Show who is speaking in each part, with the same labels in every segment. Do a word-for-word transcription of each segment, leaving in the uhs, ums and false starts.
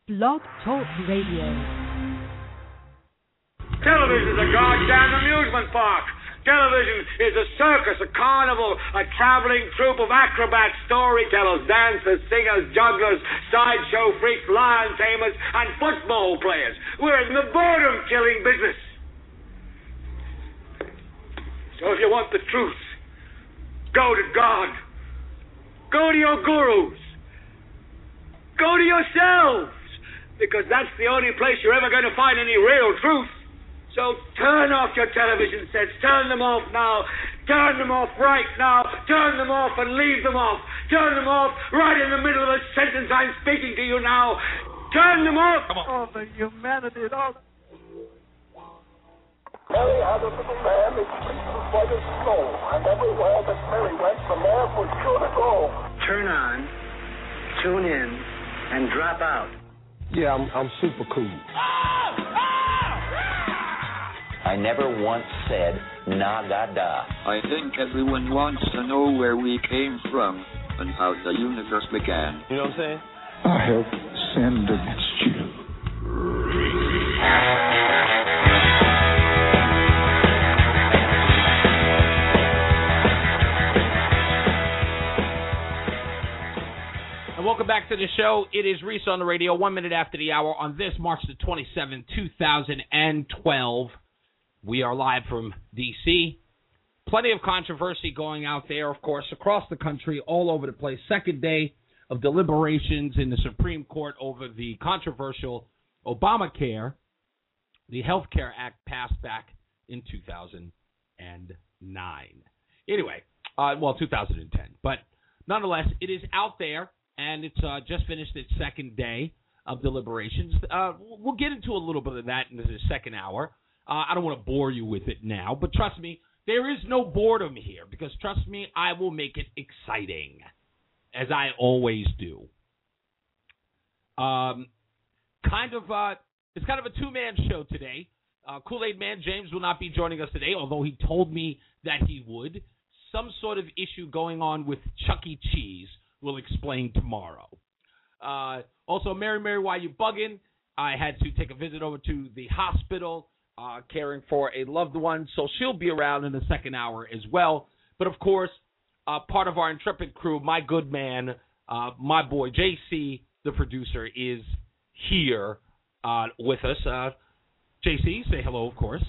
Speaker 1: Blog Talk Radio.
Speaker 2: Television's a goddamn amusement park. Television is a circus, a carnival, a traveling troupe of acrobats, storytellers, dancers, singers, jugglers, sideshow freaks, lion tamers, and football players. We're in the boredom-killing business. So if you want the truth, go to God. Go to your gurus. Go to yourselves. Because that's the only place you're ever going to find any real truth. So turn off your television sets. Turn them off now. Turn them off right now. Turn them off and leave them off. Turn them off right in the middle of a sentence I'm speaking to you now. Turn them off. Come on.
Speaker 3: All the humanity and all the...
Speaker 4: Mary had a little man that street was white as snow, and everywhere that Mary went, the lamb was sure to go.
Speaker 5: Turn on, tune in, and drop out.
Speaker 6: Yeah, I'm, I'm super cool.
Speaker 7: I never once said nagada.
Speaker 8: I think everyone wants to know where we came from and how the universe began.
Speaker 6: You know what I'm saying?
Speaker 4: I have sinned against you.
Speaker 9: And welcome back to the show. It is Reese on the radio, one minute after the hour on this March the twenty-seventh, two thousand twelve. We are live from D C Plenty of controversy going out there, of course, across the country, all over the place. Second day of deliberations in the Supreme Court over the controversial Obamacare, the Health Care Act passed back in two thousand nine. Anyway, uh, well, two thousand ten. But nonetheless, it is out there, and it's uh, just finished its second day of deliberations. Uh, we'll get into a little bit of that in the second hour. Uh, I don't want to bore you with it now, but trust me, there is no boredom here because, trust me, I will make it exciting, as I always do. Um, kind of, uh, it's kind of a two-man show today. Uh, Kool-Aid Man James will not be joining us today, although he told me that he would. Some sort of issue going on with Chuck E. Cheese will explain tomorrow. Uh, also, Mary, Mary, why you bugging? I had to take a visit over to the hospital. Uh, caring for a loved one, so she'll be around in the second hour as well. But, of course, uh, part of our intrepid crew, my good man, uh, my boy J C, the producer, is here uh, with us. Uh, J C, say hello, of course.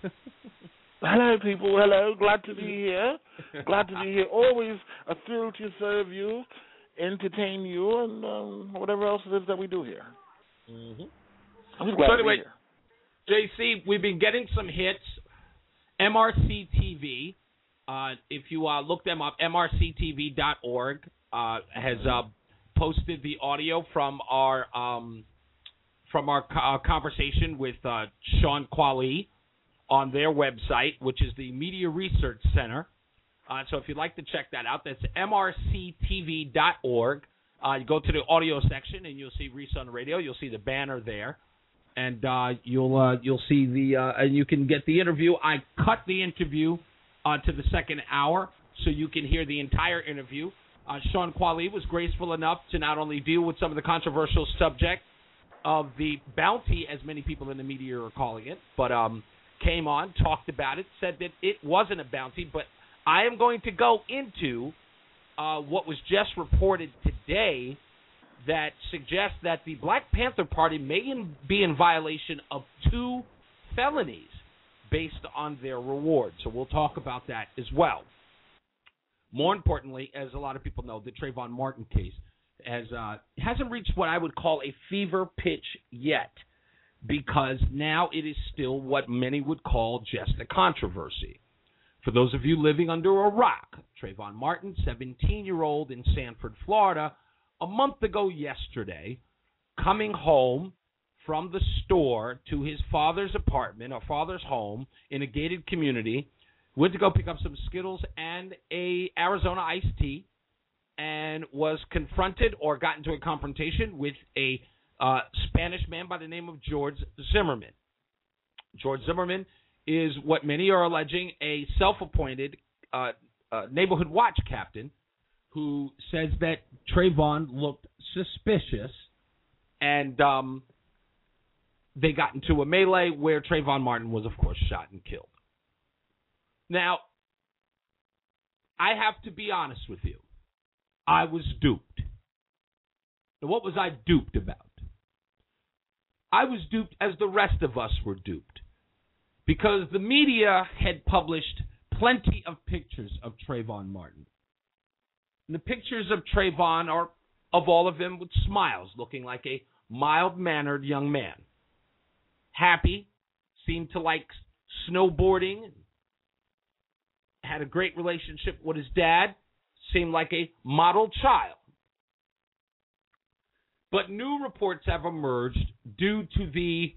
Speaker 3: Hello, people. Hello. Glad to be here. Glad to be here. Always a thrill to serve you, entertain you, and um, whatever else it is that we do here.
Speaker 9: Mm-hmm.
Speaker 3: I'm glad
Speaker 9: so
Speaker 3: to
Speaker 9: anyway,
Speaker 3: be here.
Speaker 9: J C, we've been getting some hits. M R C T V, uh, if you uh, look them up, M R C T V dot org uh, has uh, posted the audio from our um, from our co- uh, conversation with uh, Sean Qualley on their website, which is the Media Research Center. Uh, so if you'd like to check that out, that's M R C T V dot org. Uh, you go to the audio section, and you'll see Reese on the radio. You'll see the banner there. And uh, you'll uh, you'll see the uh, and you can get the interview. I cut the interview uh, to the second hour, so you can hear the entire interview. Uh, Sean Qualley was graceful enough to not only deal with some of the controversial subject of the bounty, as many people in the media are calling it, but um, came on, talked about it, said that it wasn't a bounty. But I am going to go into uh, what was just reported today that suggests that the Black Panther Party may in, be in violation of two felonies based on their reward. So we'll talk about that as well. More importantly, as a lot of people know, the Trayvon Martin case has uh, hasn't reached what I would call a fever pitch yet, because now it is still what many would call just a controversy. For those of you living under a rock, Trayvon Martin, seventeen-year-old in Sanford, Florida, a month ago yesterday, coming home from the store to his father's apartment, or father's home, in a gated community, went to go pick up some Skittles and a Arizona iced tea, and was confronted or got into a confrontation with a uh, Spanish man by the name of George Zimmerman. George Zimmerman is what many are alleging a self-appointed uh, uh, neighborhood watch captain who says that Trayvon looked suspicious and um, they got into a melee where Trayvon Martin was, of course, shot and killed. Now, I have to be honest with you. I was duped. Now, what was I duped about? I was duped as the rest of us were duped, because the media had published plenty of pictures of Trayvon Martin. And the pictures of Trayvon are of all of them with smiles, looking like a mild-mannered young man. Happy, seemed to like snowboarding, had a great relationship with his dad, seemed like a model child. But new reports have emerged due to the,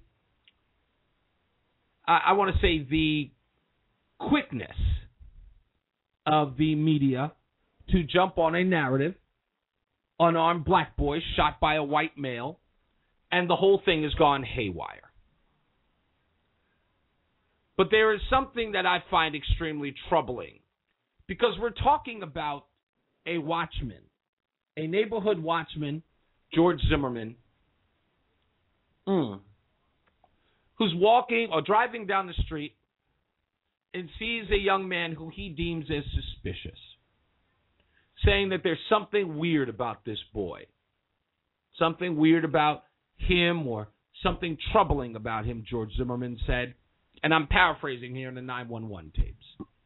Speaker 9: I, I want to say, the quickness of the media to jump on a narrative, unarmed black boy shot by a white male, and the whole thing has gone haywire. But there is something that I find extremely troubling, because we're talking about a watchman, a neighborhood watchman, George Zimmerman, mm, who's walking or driving down the street and sees a young man who he deems as suspicious, saying that there's something weird about this boy, something weird about him or something troubling about him, George Zimmerman said. And I'm paraphrasing here in the nine one one tapes.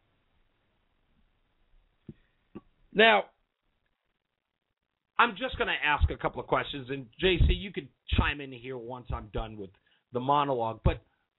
Speaker 9: Now, I'm just going to ask a couple of questions, and J C, you could chime in here once I'm done with the monologue. But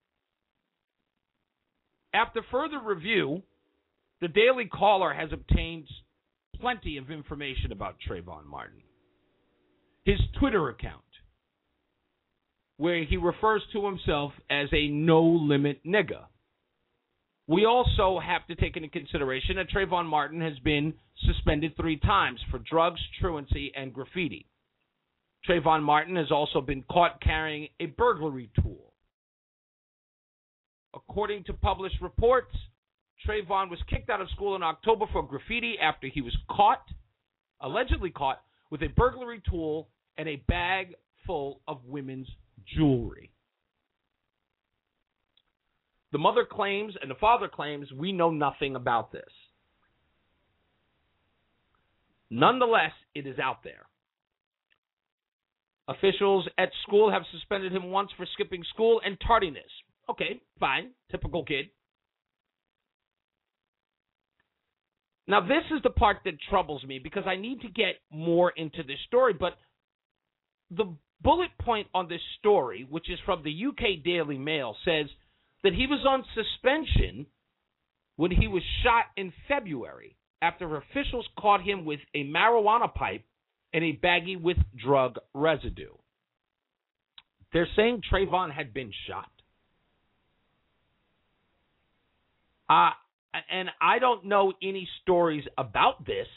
Speaker 9: after further review, the Daily Caller has obtained plenty of information about Trayvon Martin. His Twitter account, where he refers to himself as a no-limit nigga. We also have to take into consideration that Trayvon Martin has been suspended three times for drugs, truancy, and graffiti. Trayvon Martin has also been caught carrying a burglary tool. According to published reports, Trayvon was kicked out of school in October for graffiti after he was caught, allegedly caught, with a burglary tool and a bag full of women's jewelry. The mother claims and the father claims we know nothing about this. Nonetheless, it is out there. Officials at school have suspended him once for skipping school and tardiness. Okay, fine. Typical kid. Now, this is the part that troubles me, because I need to get more into this story, but the bullet point on this story, which is from the U K Daily Mail, says that he was on suspension when he was shot in February after officials caught him with a marijuana pipe and a baggie with drug residue. They're saying Trayvon had been shot. Uh, and I don't know any stories about this.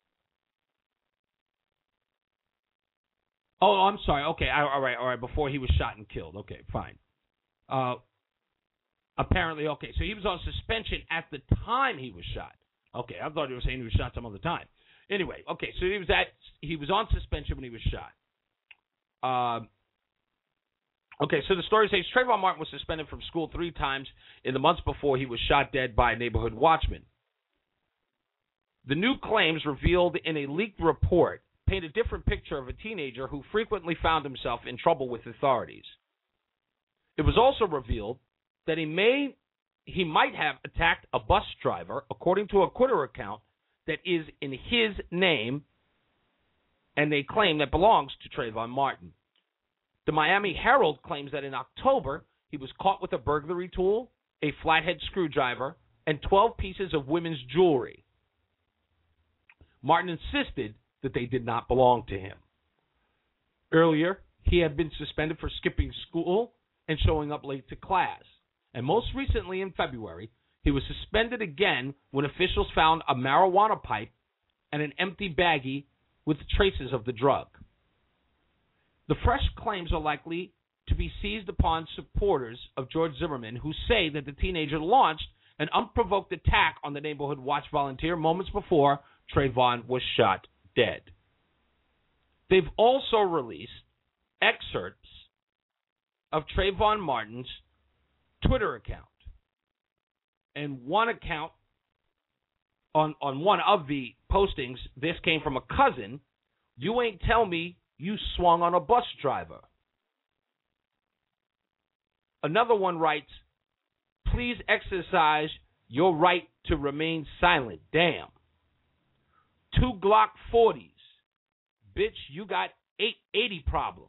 Speaker 9: Oh, I'm sorry. Okay, all right, all right. Before he was shot and killed. Okay, fine. Uh, apparently, okay. So he was on suspension at the time he was shot. Okay, I thought he was saying he was shot some other time. Anyway, okay. So he was at he was on suspension when he was shot. Uh, okay, so the story says Trayvon Martin was suspended from school three times in the months before he was shot dead by a neighborhood watchman. The new claims revealed in a leaked report paint a different picture of a teenager who frequently found himself in trouble with authorities. It was also revealed that he may he might have attacked a bus driver, according to a Twitter account that is in his name, and they claim that belongs to Trayvon Martin. The Miami Herald claims that in October, he was caught with a burglary tool, a flathead screwdriver, and twelve pieces of women's jewelry. Martin insisted that they did not belong to him. Earlier, he had been suspended for skipping school and showing up late to class. And most recently, in February, he was suspended again when officials found a marijuana pipe and an empty baggie with traces of the drug. The fresh claims are likely to be seized upon supporters of George Zimmerman, who say that the teenager launched an unprovoked attack on the neighborhood watch volunteer moments before Trayvon was shot dead. They've also released excerpts of Trayvon Martin's Twitter account. And one account, on, on one of the postings, this came from a cousin. You ain't tell me you swung on a bus driver. Another one writes, please exercise your right to remain silent. Damn. Two Glock forties. Bitch, you got eight eighty problems.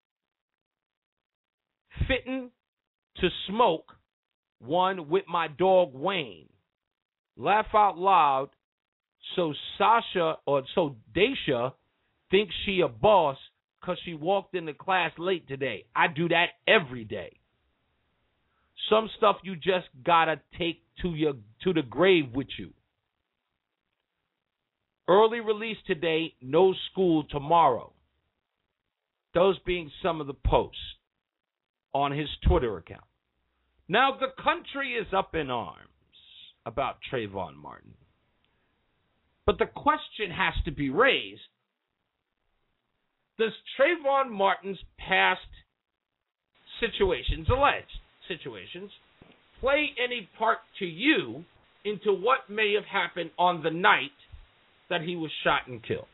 Speaker 9: Fitting to smoke one with my dog Wayne. Laugh out loud so Sasha or so Daisha thinks she a boss because she walked into class late today. I do that every day. Some stuff you just gotta take to your to the grave with you. Early release today, no school tomorrow. Those being some of the posts on his Twitter account. Now the country is up in arms about Trayvon Martin. But the question has to be raised. Does Trayvon Martin's past situations, alleged situations, play any part to you into what may have happened on the night that he was shot and killed?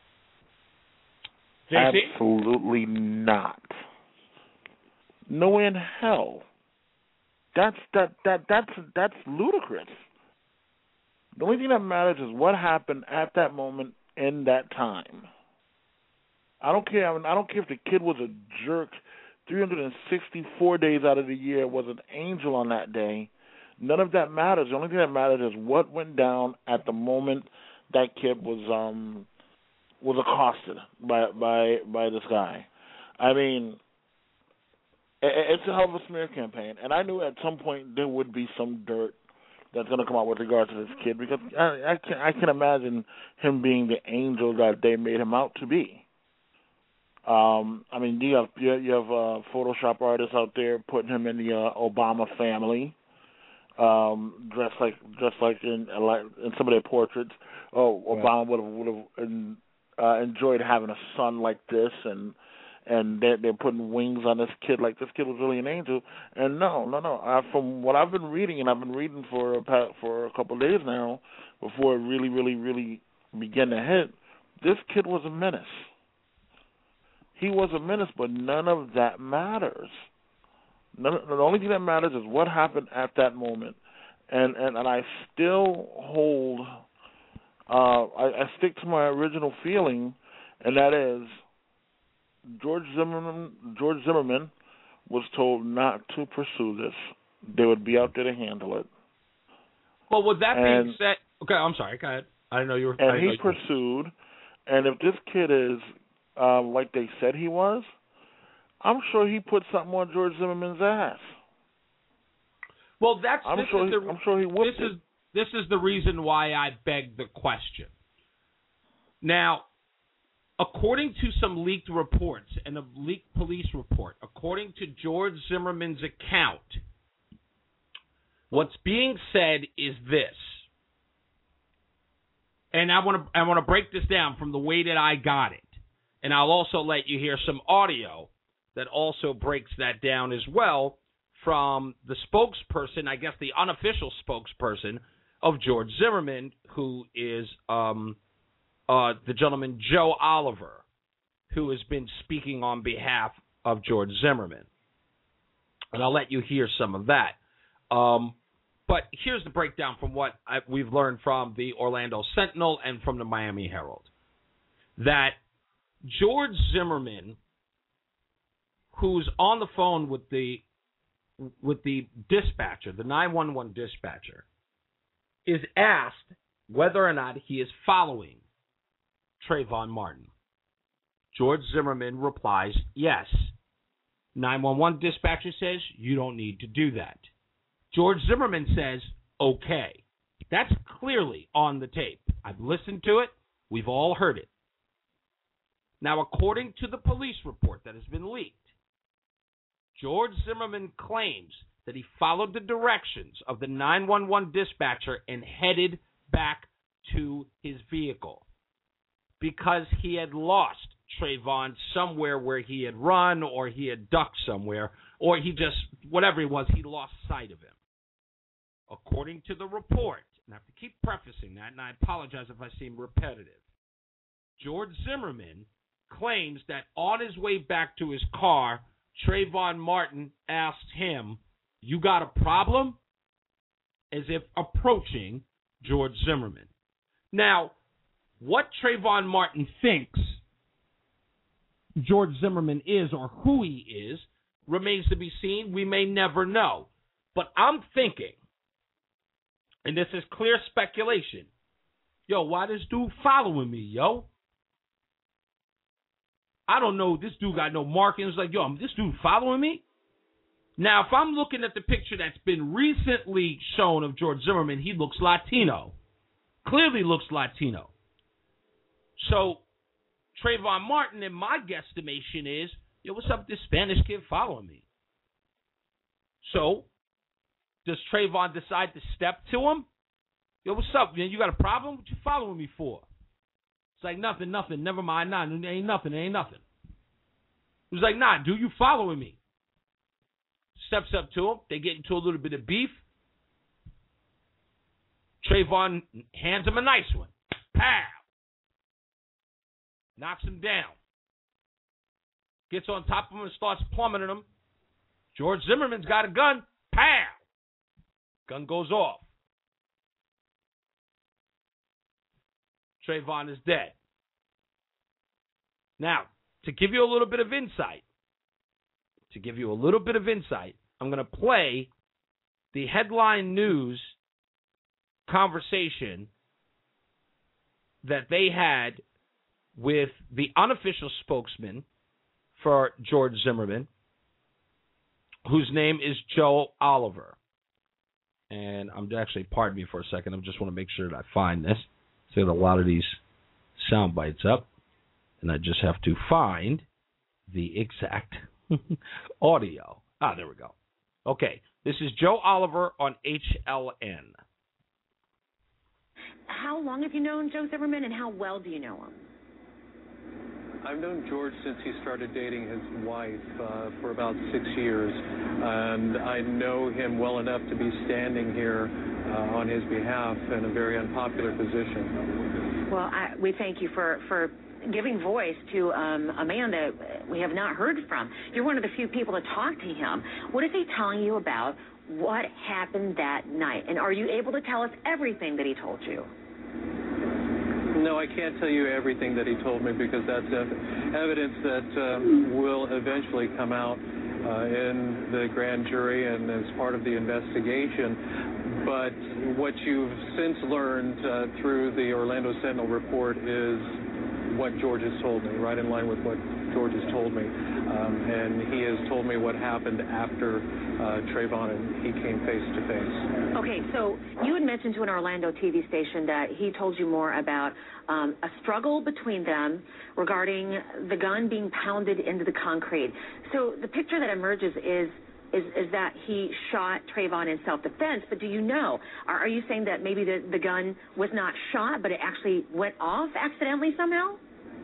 Speaker 9: J C?
Speaker 3: Absolutely not. No way in hell. That's that that that's that's ludicrous. The only thing that matters is what happened at that moment in that time. I don't care. I, mean, I don't care if the kid was a jerk three hundred sixty-four days out of the year, was an angel on that day. None of that matters. The only thing that matters is what went down at the moment that kid was um was accosted by by by this guy. I mean, it's a hell of a smear campaign, and I knew at some point there would be some dirt that's going to come out with regard to this kid, because I, I can I can imagine him being the angel that they made him out to be. Um, I mean, you have you have uh, Photoshop artists out there putting him in the uh, Obama family, um, dressed like dressed like in like in some of their portraits. Oh, Obama would have would have uh, enjoyed having a son like this, and and they're, they're putting wings on this kid like this kid was really an angel. And no, no, no. I, from what I've been reading, and I've been reading for a, for a couple of days now, before it really, really, really began to hit, this kid was a menace. He was a menace, but none of that matters. None, the only thing that matters is what happened at that moment. And and, and I still hold, uh, I, I stick to my original feeling, and that is George Zimmerman, George Zimmerman was told not to pursue this. They would be out there to handle it.
Speaker 9: Well, with that
Speaker 3: and,
Speaker 9: being said, okay, I'm sorry, go ahead. I didn't know you were.
Speaker 3: And he pursued, and if this kid is uh, like they said he was, I'm sure he put something on George Zimmerman's ass.
Speaker 9: Well, that's.
Speaker 3: I'm
Speaker 9: this
Speaker 3: sure.
Speaker 9: Is
Speaker 3: He,
Speaker 9: the,
Speaker 3: I'm sure he whooped
Speaker 9: this
Speaker 3: it.
Speaker 9: is this is the reason why I beg the question. Now, according to some leaked reports and a leaked police report, according to George Zimmerman's account, what's being said is this. And I want to I want to break this down from the way that I got it. And I'll also let you hear some audio that also breaks that down as well from the spokesperson, I guess the unofficial spokesperson of George Zimmerman, who is um, uh, the gentleman Joe Oliver, who has been speaking on behalf of George Zimmerman. And I'll let you hear some of that. Um, but here's the breakdown from what I, we've learned from the Orlando Sentinel and from the Miami Herald. That George Zimmerman, who's on the phone with the with the dispatcher, the nine one one dispatcher, is asked whether or not he is following Trayvon Martin. George Zimmerman replies, yes. nine one one dispatcher says, you don't need to do that. George Zimmerman says, okay. That's clearly on the tape. I've listened to it. We've all heard it. Now, according to the police report that has been leaked, George Zimmerman claims that he followed the directions of the nine one one dispatcher and headed back to his vehicle because he had lost Trayvon somewhere where he had run or he had ducked somewhere, or he just, whatever it was, he lost sight of him. According to the report, and I have to keep prefacing that, and I apologize if I seem repetitive, George Zimmerman claims that on his way back to his car, Trayvon Martin asked him, "You got a problem?" as if approaching George Zimmerman. Now, what Trayvon Martin thinks George Zimmerman is or who he is remains to be seen. We may never know. But I'm thinking, and this is clear speculation, yo, why this dude following me, yo? I don't know. This dude got no markings. Like, yo, this dude following me? Now, if I'm looking at the picture that's been recently shown of George Zimmerman, he looks Latino. Clearly looks Latino. So, Trayvon Martin, in my guesstimation, is, yo, what's up with this Spanish kid following me? So, does Trayvon decide to step to him? Yo, what's up, man? You got a problem? What you following me for? It's like, nothing, nothing. Never mind. Nah, it ain't nothing. It ain't nothing. He was like, nah, dude, you following me. Steps up to him. They get into a little bit of beef. Trayvon hands him a nice one. Pow! Knocks him down. Gets on top of him and starts plummeting him. George Zimmerman's got a gun. Pow! Gun goes off. Trayvon is dead. Now, to give you a little bit of insight, to give you a little bit of insight, I'm going to play the headline news conversation that they had with the unofficial spokesman for George Zimmerman, whose name is Joe Oliver. And I'm actually, pardon me for a second, I just want to make sure that I find this. So I got a lot of these sound bites up, and I just have to find the exact audio. Ah, there we go. Okay, this is Joe Oliver on H L N.
Speaker 1: How long have you known Joe Zimmerman, and how well do you know him?
Speaker 10: I've known George since he started dating his wife uh, for about six years, and I know him well enough to be standing here uh, on his behalf in a very unpopular position.
Speaker 1: Well, I, we thank you for, for giving voice to um, a man that we have not heard from. You're one of the few people to talk to him. What is he telling you about what happened that night? And are you able to tell us everything that he told you?
Speaker 10: No, I can't tell you everything that he told me because that's evidence that um, will eventually come out uh, in the grand jury and as part of the investigation. But what you've since learned uh, through the Orlando Sentinel report is what George has told me, right in line with what George has told me. Um, and he has told me what happened after uh, Trayvon and he came face to face.
Speaker 1: Okay, so you had mentioned to an Orlando T V station that he told you more about um, a struggle between them regarding the gun being pounded into the concrete. So the picture that emerges is is, is that he shot Trayvon in self-defense, but do you know, are, are you saying that maybe the, the gun was not shot, but it actually went off accidentally somehow?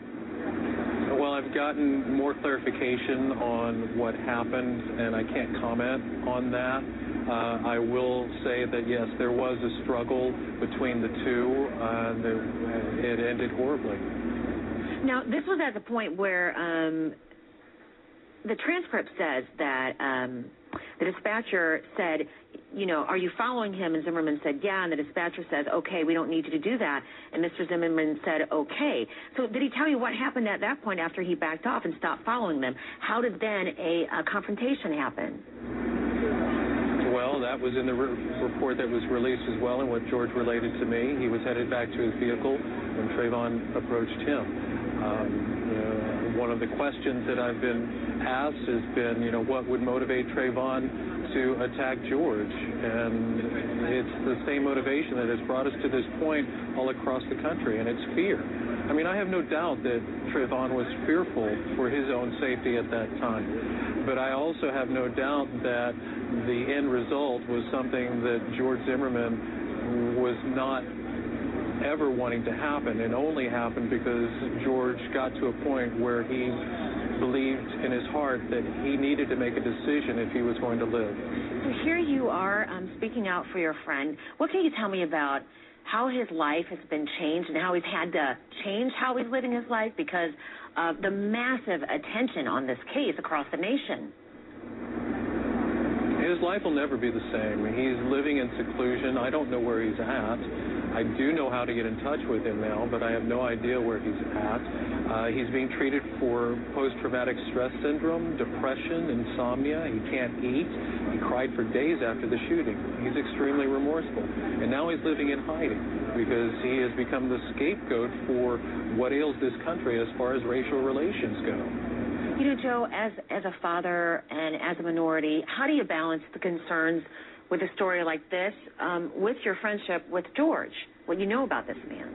Speaker 10: Well, I've gotten more clarification on what happened, and I can't comment on that. Uh, I will say that, yes, there was a struggle between the two, and it ended horribly.
Speaker 1: Now, this was at the point where um, the transcript says that um, the dispatcher said, you know, are you following him? And Zimmerman said, yeah. And the dispatcher says, okay, we don't need you to do that. And Mister Zimmerman said, okay. So did he tell you what happened at that point after he backed off and stopped following them? How did then a, a confrontation happen?
Speaker 10: Well, that was in the re- report that was released as well, and what George related to me. He was headed back to his vehicle when Trayvon approached him. Um, you know, one of the questions that I've been asked has been, you know, what would motivate Trayvon to attack George? And it's the same motivation that has brought us to this point all across the country, and it's fear. I mean, I have no doubt that Trayvon was fearful for his own safety at that time. But I also have no doubt that the end result was something that George Zimmerman was not ever wanting to happen. It only happened because George got to a point where he believed in his heart that he needed to make a decision if he was going to live.
Speaker 1: So here you are um, speaking out for your friend. What can you tell me about how his life has been changed and how he's had to change how he's living his life because of the massive attention on this case across the nation?
Speaker 10: His life will never be the same. He's living in seclusion. I don't know where he's at. I do know how to get in touch with him now, but I have no idea where he's at. Uh, he's being treated for post-traumatic stress syndrome, depression, insomnia. He can't eat. He cried for days after the shooting. He's extremely remorseful. And now he's living in hiding because he has become the scapegoat for what ails this country as far as racial relations go.
Speaker 1: You know, Joe, as as a father and as a minority, how do you balance the concerns with a story like this um, with your friendship with George, what you know about this man?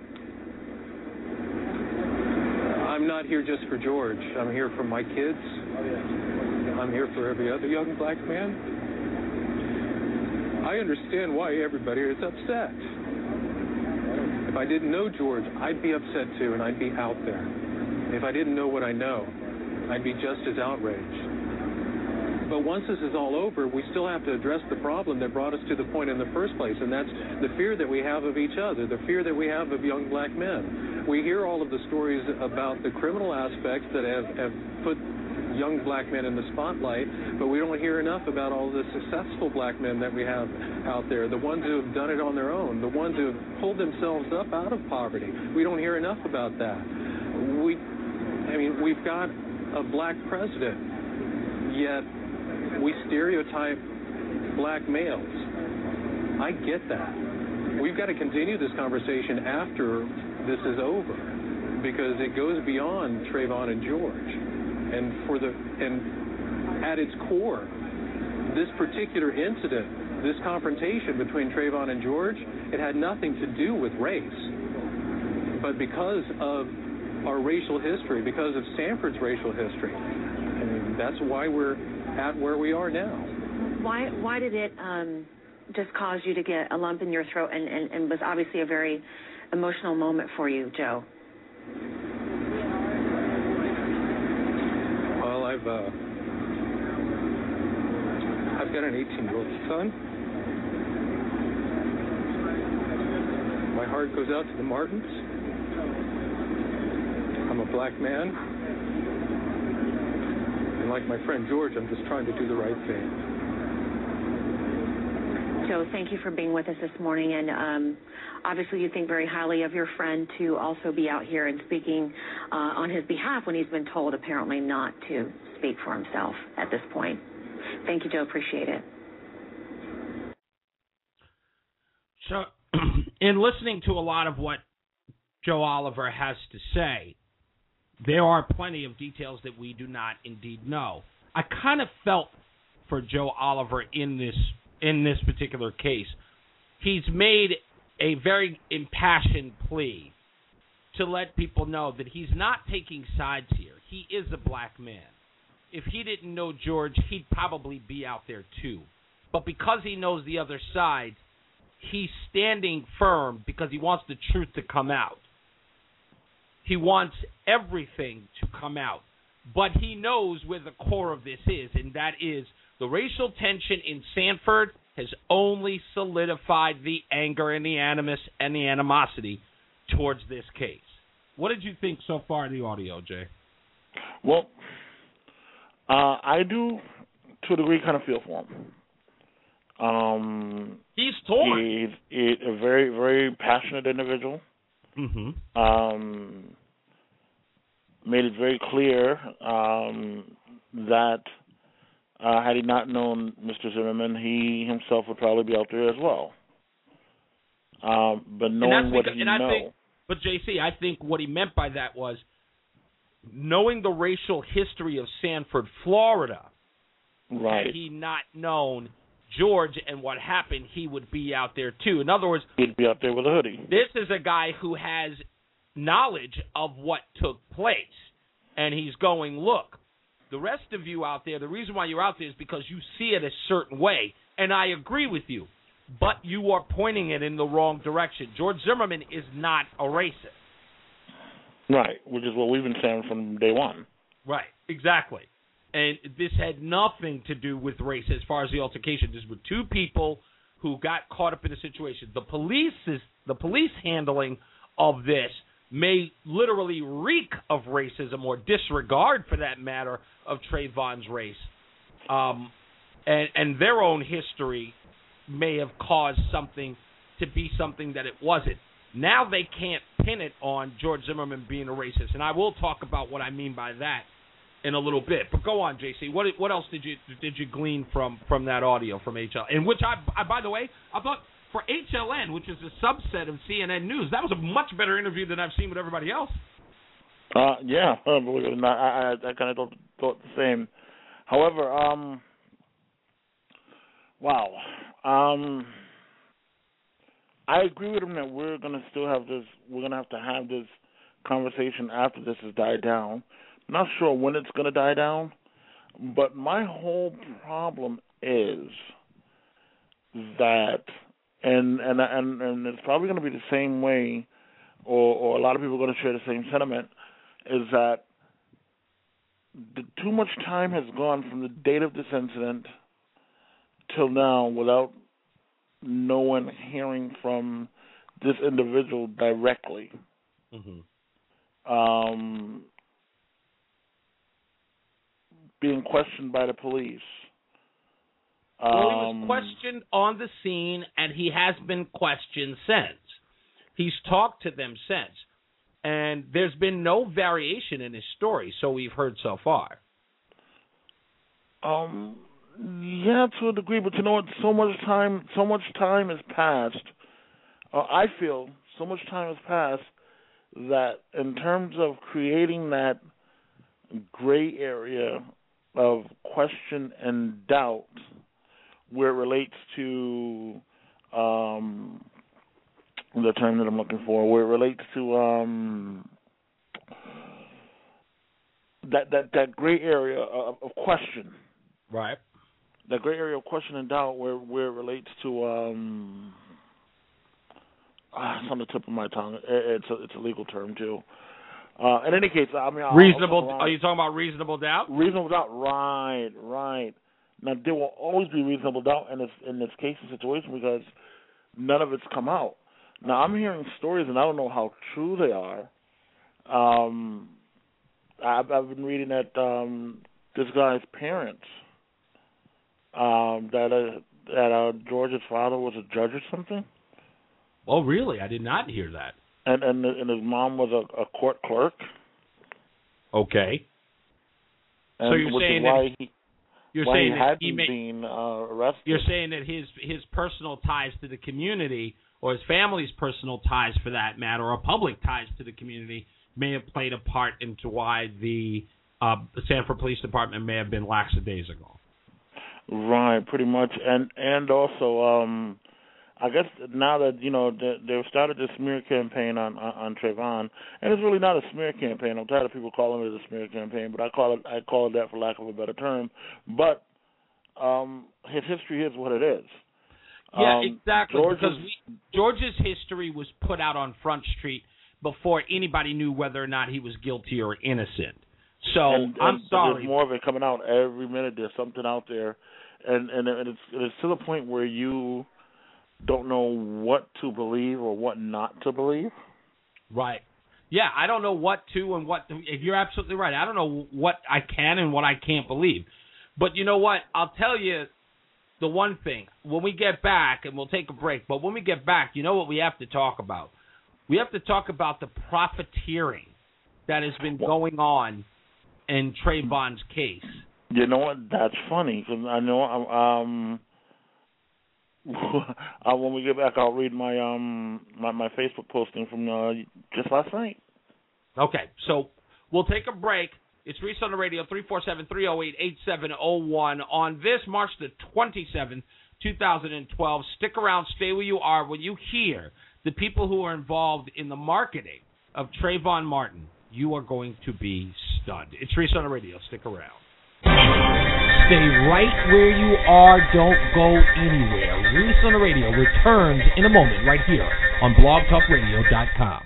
Speaker 10: I'm not here just for George. I'm here for my kids. I'm here for every other young black man. I understand why everybody is upset. If I didn't know George, I'd be upset too, and I'd be out there. If I didn't know what I know, I'd be just as outraged. But once this is all over, we still have to address the problem that brought us to the point in the first place, and that's the fear that we have of each other, the fear that we have of young black men. We hear all of the stories about the criminal aspects that have, have put young black men in the spotlight, but we don't hear enough about all the successful black men that we have out there, the ones who have done it on their own, the ones who have pulled themselves up out of poverty. We don't hear enough about that. We, I mean, we've got a black president, yet we stereotype black males. I get that. We've got to continue this conversation after this is over because it goes beyond Trayvon and George. And for the and at its core, this particular incident, this confrontation between Trayvon and George, it had nothing to do with race. But because of our racial history, because of Sanford's racial history, I mean, that's why we're at where we are now.
Speaker 1: Why why did it um, just cause you to get a lump in your throat and, and, and was obviously a very emotional moment for you, Joe?
Speaker 10: Well, I've uh, I've got an eighteen-year-old son. My heart goes out to the Martins. I'm a black man. And like my friend George, I'm just trying to do the right thing.
Speaker 1: Joe, thank you for being with us this morning. And um, obviously you think very highly of your friend to also be out here and speaking uh, on his behalf when he's been told apparently not to speak for himself at this point. Thank you, Joe. Appreciate it.
Speaker 9: So in listening to a lot of what Joe Oliver has to say, there are plenty of details that we do not indeed know. I kind of felt for Joe Oliver in this in this particular case. He's made a very impassioned plea to let people know that he's not taking sides here. He is a black man. If he didn't know George, he'd probably be out there too. But because he knows the other side, he's standing firm because he wants the truth to come out. He wants everything to come out. But he knows where the core of this is, and that is the racial tension in Sanford has only solidified the anger and the animus and the animosity towards this case. What did you think so far in the audio, Jay?
Speaker 3: Well, uh, I do, to a degree, kind of feel for him. Um,
Speaker 9: He's torn.
Speaker 3: He's, he's a very, very passionate individual.
Speaker 9: Mm-hmm.
Speaker 3: Um, made it very clear um, that uh, had he not known Mister Zimmerman, he himself would probably be out there as well. Um, but knowing what
Speaker 9: because,
Speaker 3: he
Speaker 9: and I
Speaker 3: knows.
Speaker 9: Think, but, J C, I think what he meant by that was knowing the racial history of Sanford, Florida,
Speaker 3: right.
Speaker 9: had he not known George and what happened, he would be out there too. In other words,
Speaker 3: he'd be out there with a hoodie.
Speaker 9: This is a guy who has knowledge of what took place, and he's going, look, the rest of you out there, the reason why you're out there is because you see it a certain way, and I agree with you. but you are pointing it in the wrong direction. George Zimmerman is not a racist.
Speaker 3: Right, which is what we've been saying from day one.
Speaker 9: Right, exactly. And this had nothing to do with race as far as the altercation. This were two people who got caught up in a situation. The police is, the police handling of this may literally reek of racism or disregard, for that matter, of Trayvon's race. Um, and, and their own history may have caused something to be something that it wasn't. Now they can't pin it on George Zimmerman being a racist, and I will talk about what I mean by that in a little bit. But go on, J C. What what else did you did you glean from, from that audio from H L N? And which I, I by the way, I thought for H L N, which is a subset of C N N News, that was a much better interview than I've seen with everybody else.
Speaker 3: Uh, yeah, believe it or not, I I, I kind of thought, thought the same. However, um, wow, um. I agree with him that we're going to still have this, we're going to have to have this conversation after this has died down. I'm not sure when it's going to die down, but my whole problem is that, and and and, and it's probably going to be the same way, or, or a lot of people are going to share the same sentiment, is that the, too much time has gone from the date of this incident till now without no one hearing from this individual directly. Mm-hmm. Um, being questioned by the police.
Speaker 9: Um, well, he was
Speaker 3: Um,
Speaker 9: questioned on the scene, and he has been questioned since. He's talked to them since. And there's been no variation in his story, so we've heard so far.
Speaker 3: Um... Yeah, to a degree, but you know what? So much time, so much time has passed. Uh, I feel so much time has passed that, in terms of creating that gray area of question and doubt, where it relates to um, the term that I'm looking for, where it relates to um, that that that gray area of, of question,
Speaker 9: right?
Speaker 3: The gray area of question and doubt, where where it relates to um, ah, it's on the tip of my tongue. It's a, it's a legal term too. Uh, in any case, I mean,
Speaker 9: reasonable. I'll, I'll are you talking about reasonable doubt?
Speaker 3: Reasonable doubt, right, right. Now there will always be reasonable doubt in this in this case and situation because none of it's come out. Now I'm hearing stories, and I don't know how true they are. Um, I've, I've been reading that um, this guy's parents. Um, that uh, that uh, George's father was a judge or something.
Speaker 9: Oh, really? I did not hear that.
Speaker 3: And and, and his mom was a, a court clerk.
Speaker 9: Okay.
Speaker 3: And
Speaker 9: so you're saying that
Speaker 3: he,
Speaker 9: you're
Speaker 3: why
Speaker 9: saying
Speaker 3: he
Speaker 9: that he
Speaker 3: hadn't
Speaker 9: may,
Speaker 3: been uh, arrested.
Speaker 9: You're saying that his his personal ties to the community, or his family's personal ties, for that matter, or public ties to the community, may have played a part into why the uh, the Sanford Police Department may have been lackadaisical.
Speaker 3: Right, pretty much, and and also, um, I guess now that you know they, they've started this smear campaign on, on on Trayvon, and it's really not a smear campaign. I'm tired of people calling it a smear campaign, but I call it I call it that for lack of a better term. But um, his history is what it is.
Speaker 9: Yeah,
Speaker 3: um,
Speaker 9: exactly.
Speaker 3: George's,
Speaker 9: because we, George's history was put out on Front Street before anybody knew whether or not he was guilty or innocent. So
Speaker 3: and, and
Speaker 9: I'm sorry.
Speaker 3: There's more of it coming out every minute. There's something out there. And and it's it's to the point where you don't know what to believe or what not to believe.
Speaker 9: Right. Yeah, I don't know what to and what to, if you're absolutely right. I don't know what I can and what I can't believe. But you know what? I'll tell you the one thing. When we get back, and we'll take a break, but when we get back, you know what we have to talk about? We have to talk about the profiteering that has been going on in Trayvon's case.
Speaker 3: You know what? That's funny because I know um, uh, when we get back, I'll read my um my, my Facebook posting from uh, just last night.
Speaker 9: Okay, so we'll take a break. It's Reese on the radio, three four seven, three oh eight, eight seven oh one on this March the twenty-seventh, two thousand twelve. Stick around, stay where you are. When you hear the people who are involved in the marketing of Trayvon Martin, you are going to be stunned. It's Reese on the radio. Stick around. Stay right where you are. Don't go anywhere. Reese on the Radio returns in a moment right here on blog talk radio dot com.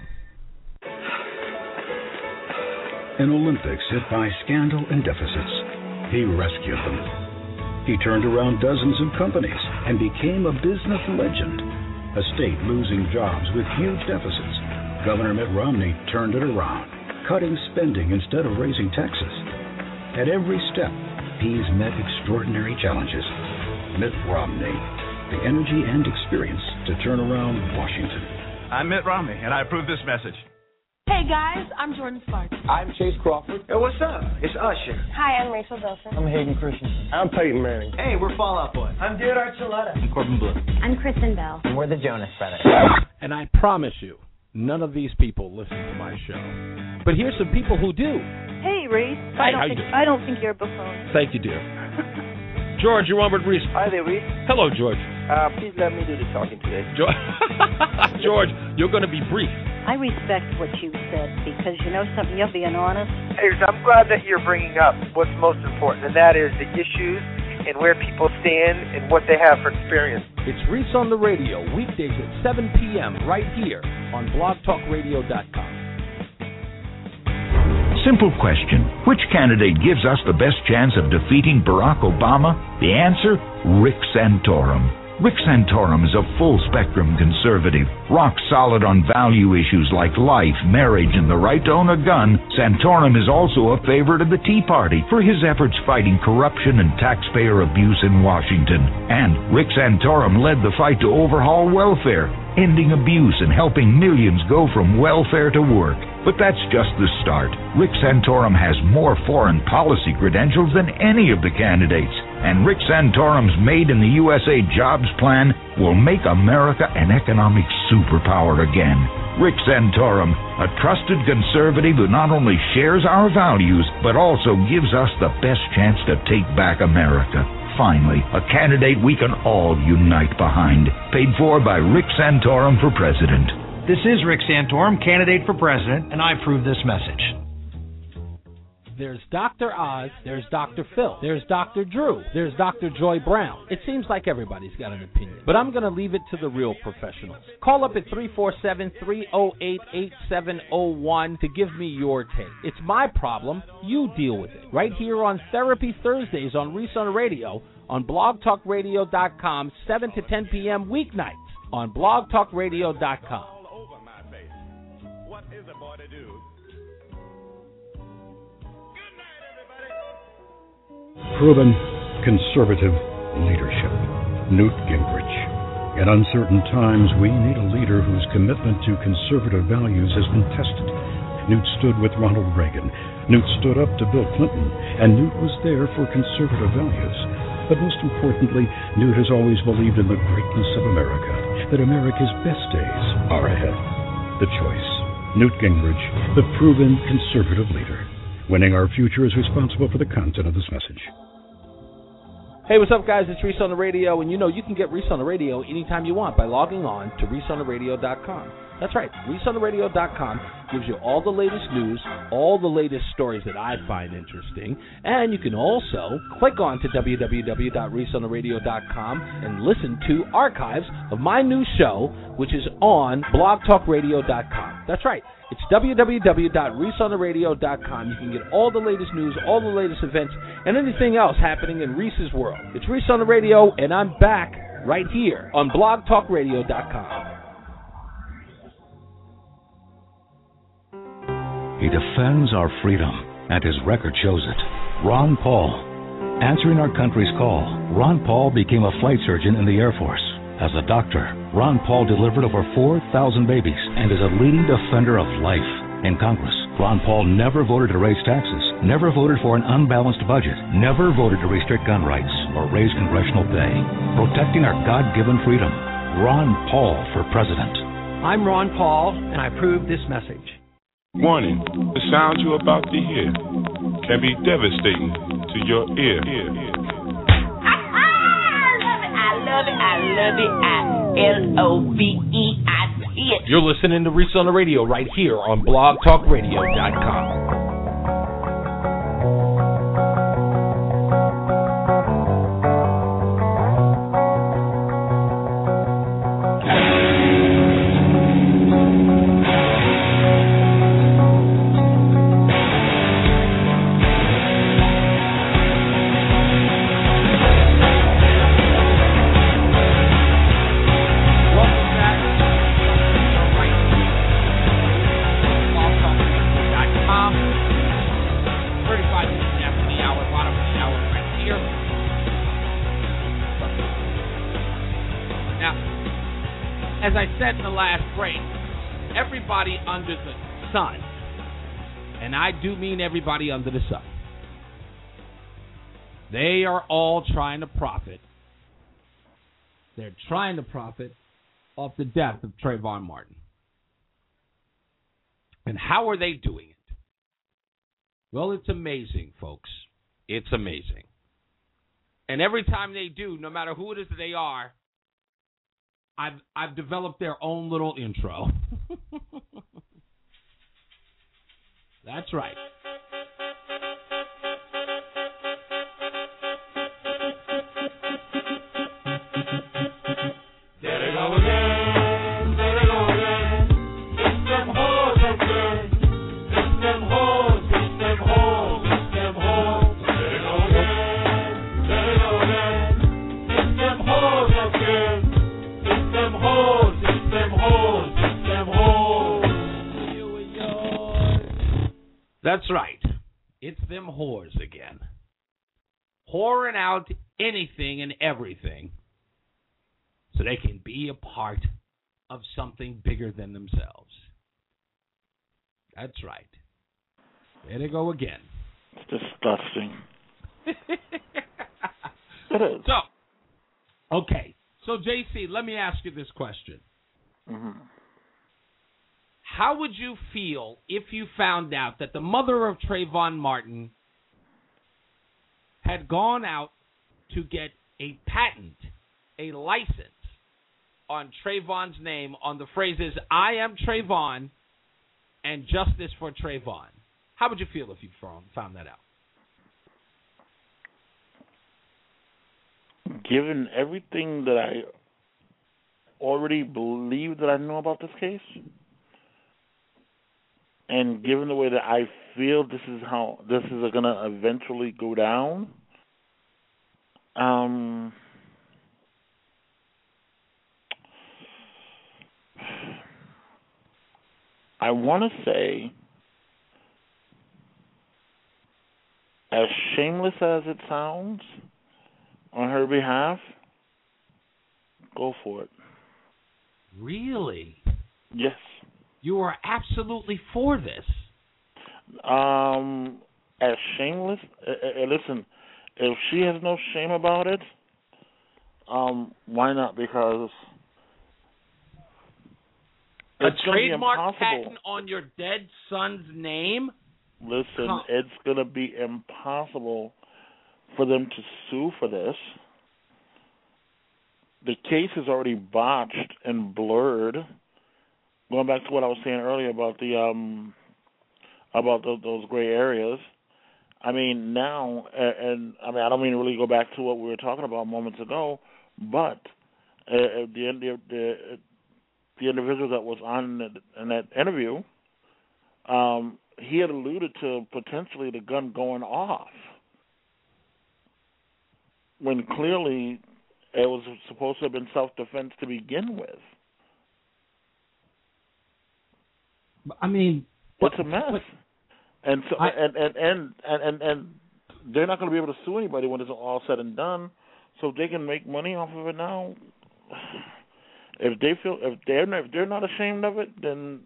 Speaker 11: An Olympics hit by scandal and deficits, he rescued them. He turned around dozens of companies and became a business legend. A state losing jobs with huge deficits. Governor Mitt Romney turned it around, cutting spending instead of raising taxes. At every step, he's met extraordinary challenges. Mitt Romney, the energy and experience to turn around Washington.
Speaker 12: I'm Mitt Romney, and I approve this message.
Speaker 13: Hey guys, I'm Jordan Sparks.
Speaker 14: I'm Chase Crawford.
Speaker 15: Hey, what's up? It's Usher.
Speaker 13: Hi, I'm Rachel Bilson.
Speaker 14: I'm Hayden Christensen.
Speaker 15: I'm Peyton Manning.
Speaker 14: Hey, we're Fall Out Boy.
Speaker 15: I'm Deod Archuleta.
Speaker 14: I'm Corbin Bleu.
Speaker 13: I'm Kristen Bell.
Speaker 14: And we're the Jonas Brothers.
Speaker 9: And I promise you, none of these people listen to my show. But here's some people who do.
Speaker 16: Hey, Reese.
Speaker 9: Hi,
Speaker 16: I don't
Speaker 9: how
Speaker 16: think
Speaker 9: you doing?
Speaker 16: I don't think you're a buffoon.
Speaker 9: Thank you, dear. George, you're on with Reese.
Speaker 17: Hi there, Reese.
Speaker 9: Hello, George.
Speaker 17: Uh, please let me do the talking today.
Speaker 9: George, you're going to be brief.
Speaker 16: I respect what you said because you know something, you're being honest.
Speaker 17: Hey, I'm glad that you're bringing up what's most important, and that is the issues and where people stand and what they have for experience.
Speaker 9: It's Reese on the Radio, weekdays at seven p.m. right here on blog talk radio dot com.
Speaker 18: Simple question. Which candidate gives us the best chance of defeating Barack Obama? The answer, Rick Santorum. Rick Santorum is a full-spectrum conservative, rock-solid on value issues like life, marriage, and the right to own a gun. Santorum is also a favorite of the Tea Party for his efforts fighting corruption and taxpayer abuse in Washington. And Rick Santorum led the fight to overhaul welfare, ending abuse and helping millions go from welfare to work. But that's just the start. Rick Santorum has more foreign policy credentials than any of the candidates. And Rick Santorum's Made in the U S A jobs plan will make America an economic superpower again. Rick Santorum, a trusted conservative who not only shares our values, but also gives us the best chance to take back America. Finally, a candidate we can all unite behind. Paid for by Rick Santorum for president.
Speaker 19: This is Rick Santorum, candidate for president, and I approve this message.
Speaker 9: There's Doctor Oz, there's Doctor Phil, there's Doctor Drew, there's Doctor Joy Brown. It seems like everybody's got an opinion, but I'm going to leave it to the real professionals. Call up at three four seven, three oh eight, eight seven oh one to give me your take. It's my problem, you deal with it. Right here on Therapy Thursdays on Reese on the Radio on blog talk radio dot com, seven to ten p.m. weeknights on blog talk radio dot com.
Speaker 11: Proven conservative leadership. Newt Gingrich. In uncertain times, we need a leader whose commitment to conservative values has been tested. Newt stood with Ronald Reagan. Newt stood up to Bill Clinton. And Newt was there for conservative values. But most importantly, Newt has always believed in the greatness of America, that America's best days are ahead. The choice. Newt Gingrich, the proven conservative leader. Winning our future is responsible for the content of this message.
Speaker 9: Hey, what's up, guys? It's Reese on the Radio, and you know you can get Reese on the Radio anytime you want by logging on to reese on the radio dot com. That's right, reese on the radio dot com gives you all the latest news, all the latest stories that I find interesting, and you can also click on to w w w dot reese on the radio dot com and listen to archives of my new show, which is on blog talk radio dot com. That's right. It's w w w dot reese on the radio dot com. You can get all the latest news, all the latest events, and anything else happening in Reese's world. It's Reese on the Radio, and I'm back right here on blog talk radio dot com.
Speaker 20: He defends our freedom, and his record shows it. Ron Paul. Answering our country's call, Ron Paul became a flight surgeon in the Air Force. As a doctor, Ron Paul delivered over four thousand babies and is a leading defender of life. In Congress, Ron Paul never voted to raise taxes, never voted for an unbalanced budget, never voted to restrict gun rights or raise congressional pay. Protecting our God-given freedom. Ron Paul for president.
Speaker 19: I'm Ron Paul, and I approve this message.
Speaker 21: Warning, the sound you're about to hear can be devastating to your ear.
Speaker 22: I love it, I love it, I L O V E, I see it.
Speaker 9: You're listening to Reese on the Radio right here on blog talk radio dot com. as I said in the last break, everybody under the sun, and I do mean everybody under the sun, they are all trying to profit. They're trying to profit off the death of Trayvon Martin. And how are they doing it? Well, it's amazing, folks. It's amazing. And every time they do, no matter who it is that they are, I've I've developed their own little intro. That's right.
Speaker 2: There they go again, there they go again. It's them hoes again. It's them hoes, it's them hoes, it's them hoes. There they go again, there they go again. It's them hoes again. It's them hoes, it's them hoes, it's them hoes.
Speaker 9: You and yours. That's right. It's them whores again. Whoring out anything and everything so they can be a part of something bigger than themselves. That's right. There they go again.
Speaker 3: It's disgusting. It is.
Speaker 9: So, okay. So, J C, let me ask you this question.
Speaker 3: Mm-hmm.
Speaker 9: How would you feel if you found out that the mother of Trayvon Martin had gone out to get a patent, a license, on Trayvon's name on the phrases, I am Trayvon and justice for Trayvon? How would you feel if you found that out?
Speaker 3: Given everything that I already believe that I know about this case, and given the way that I feel this is how this is going to eventually go down, um... I want to say, as shameless as it sounds, on her behalf, go for it.
Speaker 9: Really?
Speaker 3: Yes.
Speaker 9: You are absolutely for this.
Speaker 3: Um, as shameless, uh, uh, listen, if she has no shame about it, um, why not? Because
Speaker 9: a
Speaker 3: it's
Speaker 9: trademark patent on your dead son's name?
Speaker 3: Listen,
Speaker 9: Huh.
Speaker 3: it's going to be impossible for them to sue for this. The case is already botched and blurred. Going back to what I was saying earlier about the um about the, those gray areas. I mean, now, and, and I mean, I don't mean to really go back to what we were talking about moments ago, but uh, the the the the individual that was on the, in that interview, um, he had alluded to potentially the gun going off when clearly it was supposed to have been self-defense to begin with.
Speaker 9: I mean,
Speaker 3: it's a mess,
Speaker 9: but,
Speaker 3: and so
Speaker 9: I,
Speaker 3: and, and and and and and they're not going to be able to sue anybody when it's all said and done. So if they can make money off of it now, if they feel if they're not, if they're not ashamed of it, then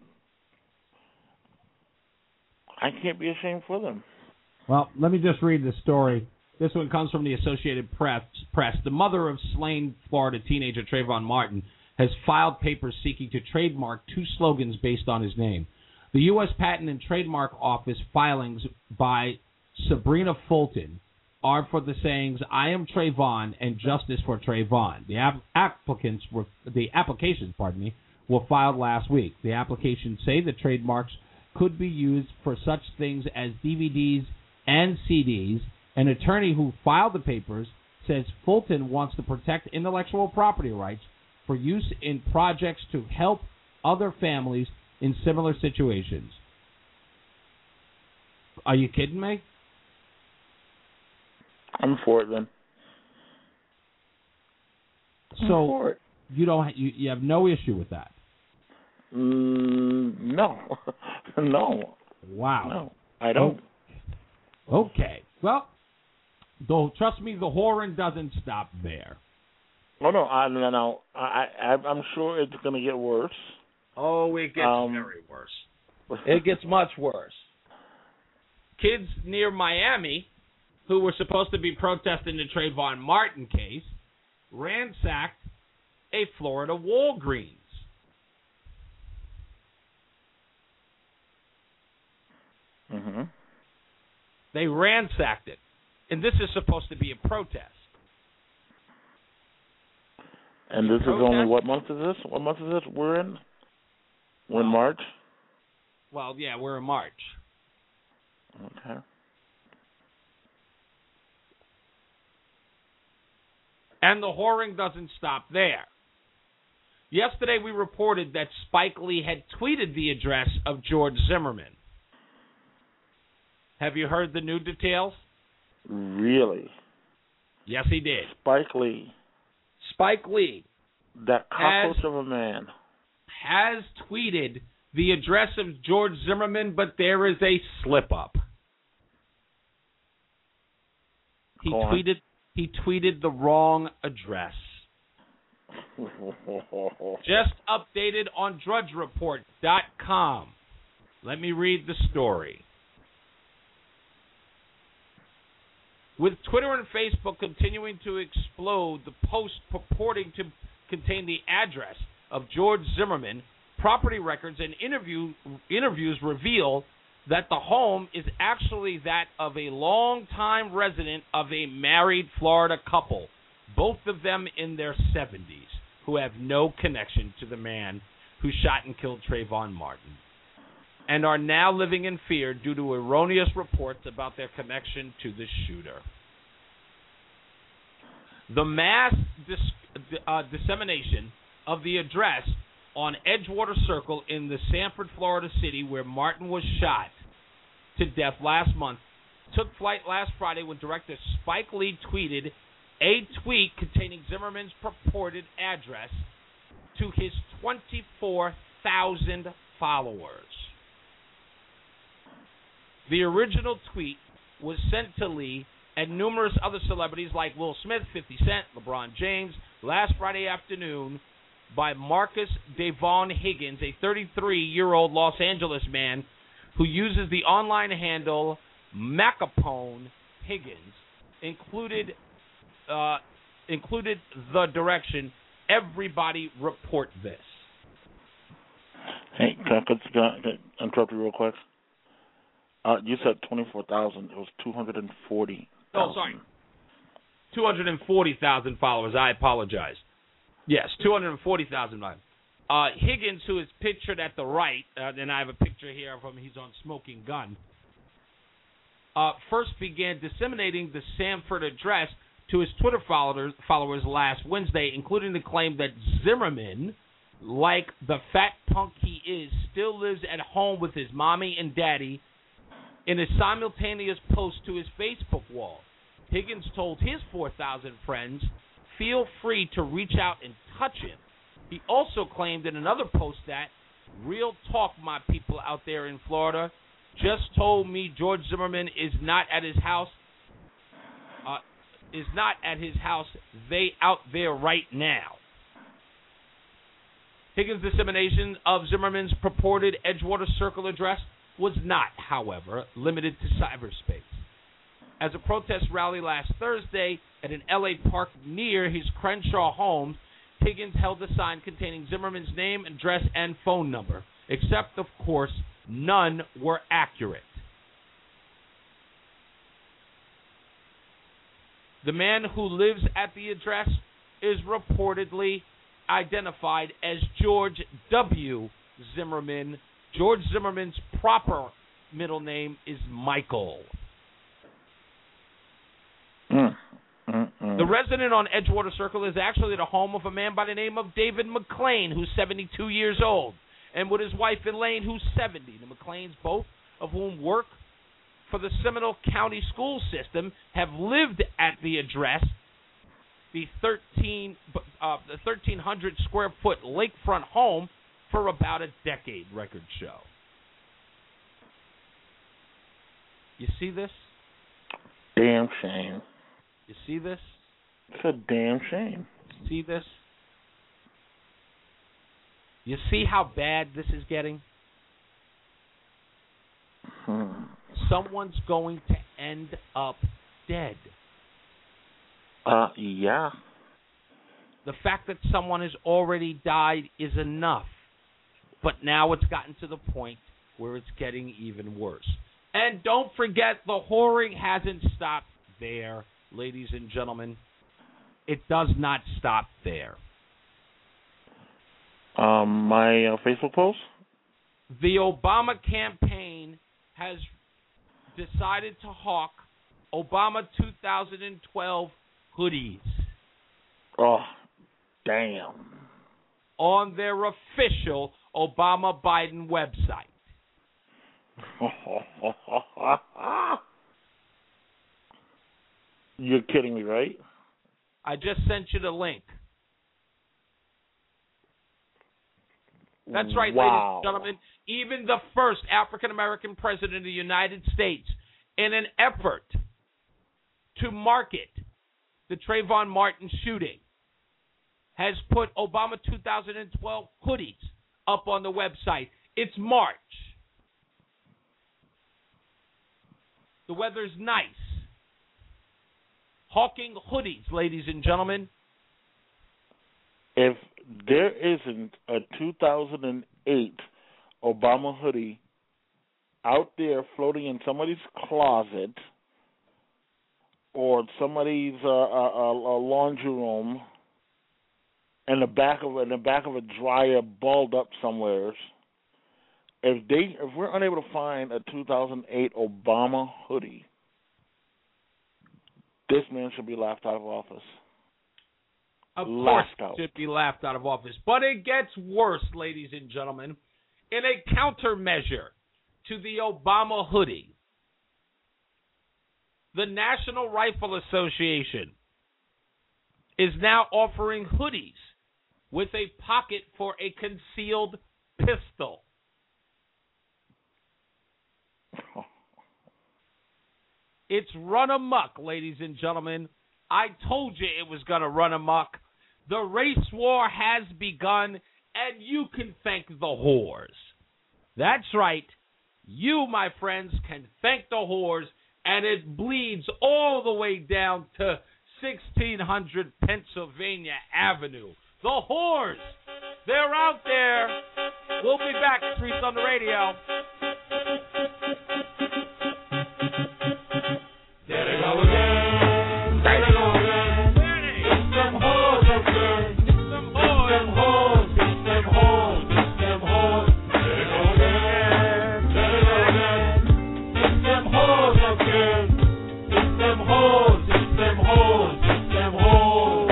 Speaker 3: I can't be ashamed for them.
Speaker 9: Well, let me just read the story. This one comes from the Associated Press. Press. The mother of slain Florida teenager Trayvon Martin has filed papers seeking to trademark two slogans based on his name. The U S Patent and Trademark Office filings by Sabrina Fulton are for the sayings "I am Trayvon" and "Justice for Trayvon." The ap- applicants were the applications, pardon me, were filed last week. The applications say the trademarks could be used for such things as D V Ds and C Ds. An attorney who filed the papers says Fulton wants to protect intellectual property rights for use in projects to help other families in similar situations. Are you kidding me?
Speaker 3: I'm for it then.
Speaker 9: So
Speaker 3: I'm for it.
Speaker 9: you don't you, you have no issue with that?
Speaker 3: Mm, no, no.
Speaker 9: Wow.
Speaker 3: No, I don't.
Speaker 9: Okay. Well, though, trust me, the whoring doesn't stop there.
Speaker 3: Oh no, I no no. I, I I'm sure it's going to get worse.
Speaker 9: Oh, it gets
Speaker 3: Um,
Speaker 9: very worse. It gets much worse. Kids near Miami, who were supposed to be protesting the Trayvon Martin case, ransacked a Florida Walgreens.
Speaker 3: Mm-hmm.
Speaker 9: They ransacked it. And this is supposed to be a protest.
Speaker 3: And this is only, what month is this? What month is this we're in? We're in March?
Speaker 9: Well, yeah, we're in March.
Speaker 3: Okay.
Speaker 9: And the whoring doesn't stop there. Yesterday we reported that Spike Lee had tweeted the address of George Zimmerman. Have you heard the new details?
Speaker 3: Really?
Speaker 9: Yes, he did.
Speaker 3: Spike Lee.
Speaker 9: Spike Lee.
Speaker 3: That cockroach
Speaker 9: has,
Speaker 3: of a man.
Speaker 9: Has tweeted the address of George Zimmerman, but there is a slip-up. He
Speaker 3: Go on.
Speaker 9: tweeted he tweeted the wrong address. Just updated on drudge report dot com. Let me read the story. With Twitter and Facebook continuing to explode the post purporting to contain the address of George Zimmerman, property records and interview, interviews reveal that the home is actually that of a longtime resident of a married Florida couple, both of them in their seventies, who have no connection to the man who shot and killed Trayvon Martin, and are now living in fear due to erroneous reports about their connection to the shooter. The mass dis- uh, dissemination of the address on Edgewater Circle in the Sanford, Florida city where Martin was shot to death last month took flight last Friday when director Spike Lee tweeted a tweet containing Zimmerman's purported address to his twenty-four thousand followers. The original tweet was sent to Lee and numerous other celebrities like Will Smith, fifty Cent, LeBron James, last Friday afternoon by Marcus Devon Higgins, a thirty-three-year-old Los Angeles man who uses the online handle Macapone Higgins, included uh, included the direction, everybody report this.
Speaker 3: Hey, can I, can I interrupt you real quick? Uh, you said twenty-four thousand. It was two hundred forty thousand.
Speaker 9: Oh, sorry. two hundred forty thousand followers. I apologize. Yes, two hundred forty thousand. Uh, Higgins, who is pictured at the right, uh, and I have a picture here of him. He's on Smoking Gun. Uh, first began disseminating the Sanford address to his Twitter followers, followers last Wednesday, including the claim that Zimmerman, like the fat punk he is, still lives at home with his mommy and daddy. In a simultaneous post to his Facebook wall, Higgins told his four thousand friends, feel free to reach out and touch him. He also claimed in another post that, real talk, my people out there in Florida, just told me George Zimmerman is not at his house, uh, is not at his house, they out there right now. Higgins' dissemination of Zimmerman's purported Edgewater Circle address was not, however, limited to cyberspace. As a protest rally last Thursday at an L A park near his Crenshaw home, Higgins held a sign containing Zimmerman's name, address, and phone number, except, of course, none were accurate. The man who lives at the address is reportedly identified as George W. Zimmerman. George Zimmerman's proper middle name is Michael.
Speaker 3: Mm. Mm-mm.
Speaker 9: The resident on Edgewater Circle is actually the home of a man by the name of David McLean, who's seventy-two years old, and with his wife Elaine, who's seventy. The McLeans, both of whom work for the Seminole County school system, have lived at the address, the thirteen uh, the thirteen hundred square foot lakefront home, for about a decade, records show. You see this?
Speaker 3: Damn shame.
Speaker 9: You see this?
Speaker 3: It's a damn shame.
Speaker 9: See this? You see how bad this is getting?
Speaker 3: Hmm.
Speaker 9: Someone's going to end up dead.
Speaker 3: Uh, yeah.
Speaker 9: The fact that someone has already died is enough. But now it's gotten to the point where it's getting even worse. And don't forget, the whoring hasn't stopped there, ladies and gentlemen. It does not stop there.
Speaker 3: Um, my uh, Facebook post?
Speaker 9: The Obama campaign has decided to hawk Obama two thousand twelve hoodies.
Speaker 3: Oh, damn.
Speaker 9: On their official Obama-Biden website.
Speaker 3: You're kidding me, right?
Speaker 9: I just sent you the link. That's right,
Speaker 3: wow.
Speaker 9: ladies and gentlemen. Even the first African-American president of the United States, in an effort to market the Trayvon Martin shooting, has put Obama two thousand twelve hoodies up on the website. It's March. The weather's nice. Hawking hoodies, ladies and gentlemen.
Speaker 3: If there isn't a two thousand eight Obama hoodie out there floating in somebody's closet or somebody's uh, a, a laundry room in the back of in the back of a dryer balled up somewhere, if they if we're unable to find a two thousand eight Obama hoodie, this man should be laughed out of office.
Speaker 9: Of
Speaker 3: laughed
Speaker 9: course,
Speaker 3: out.
Speaker 9: should be laughed out of office. But it gets worse, ladies and gentlemen. In a countermeasure to the Obama hoodie, the National Rifle Association is now offering hoodies with a pocket for a concealed pistol. It's run amok, ladies and gentlemen. I told you it was going to run amok. The race war has begun, and you can thank the whores. That's right. You, my friends, can thank the whores, and it bleeds all the way down to sixteen hundred Pennsylvania Avenue. The whores, they're out there. We'll be back. It's Reese on the radio.
Speaker 2: There they go again. There they go again. It's them whores again. It's them whores. Them whores. It's them whores. It's them whores. There they go again. There they go again. It's them whores again. It's them whores. It's them whores. It's them whores.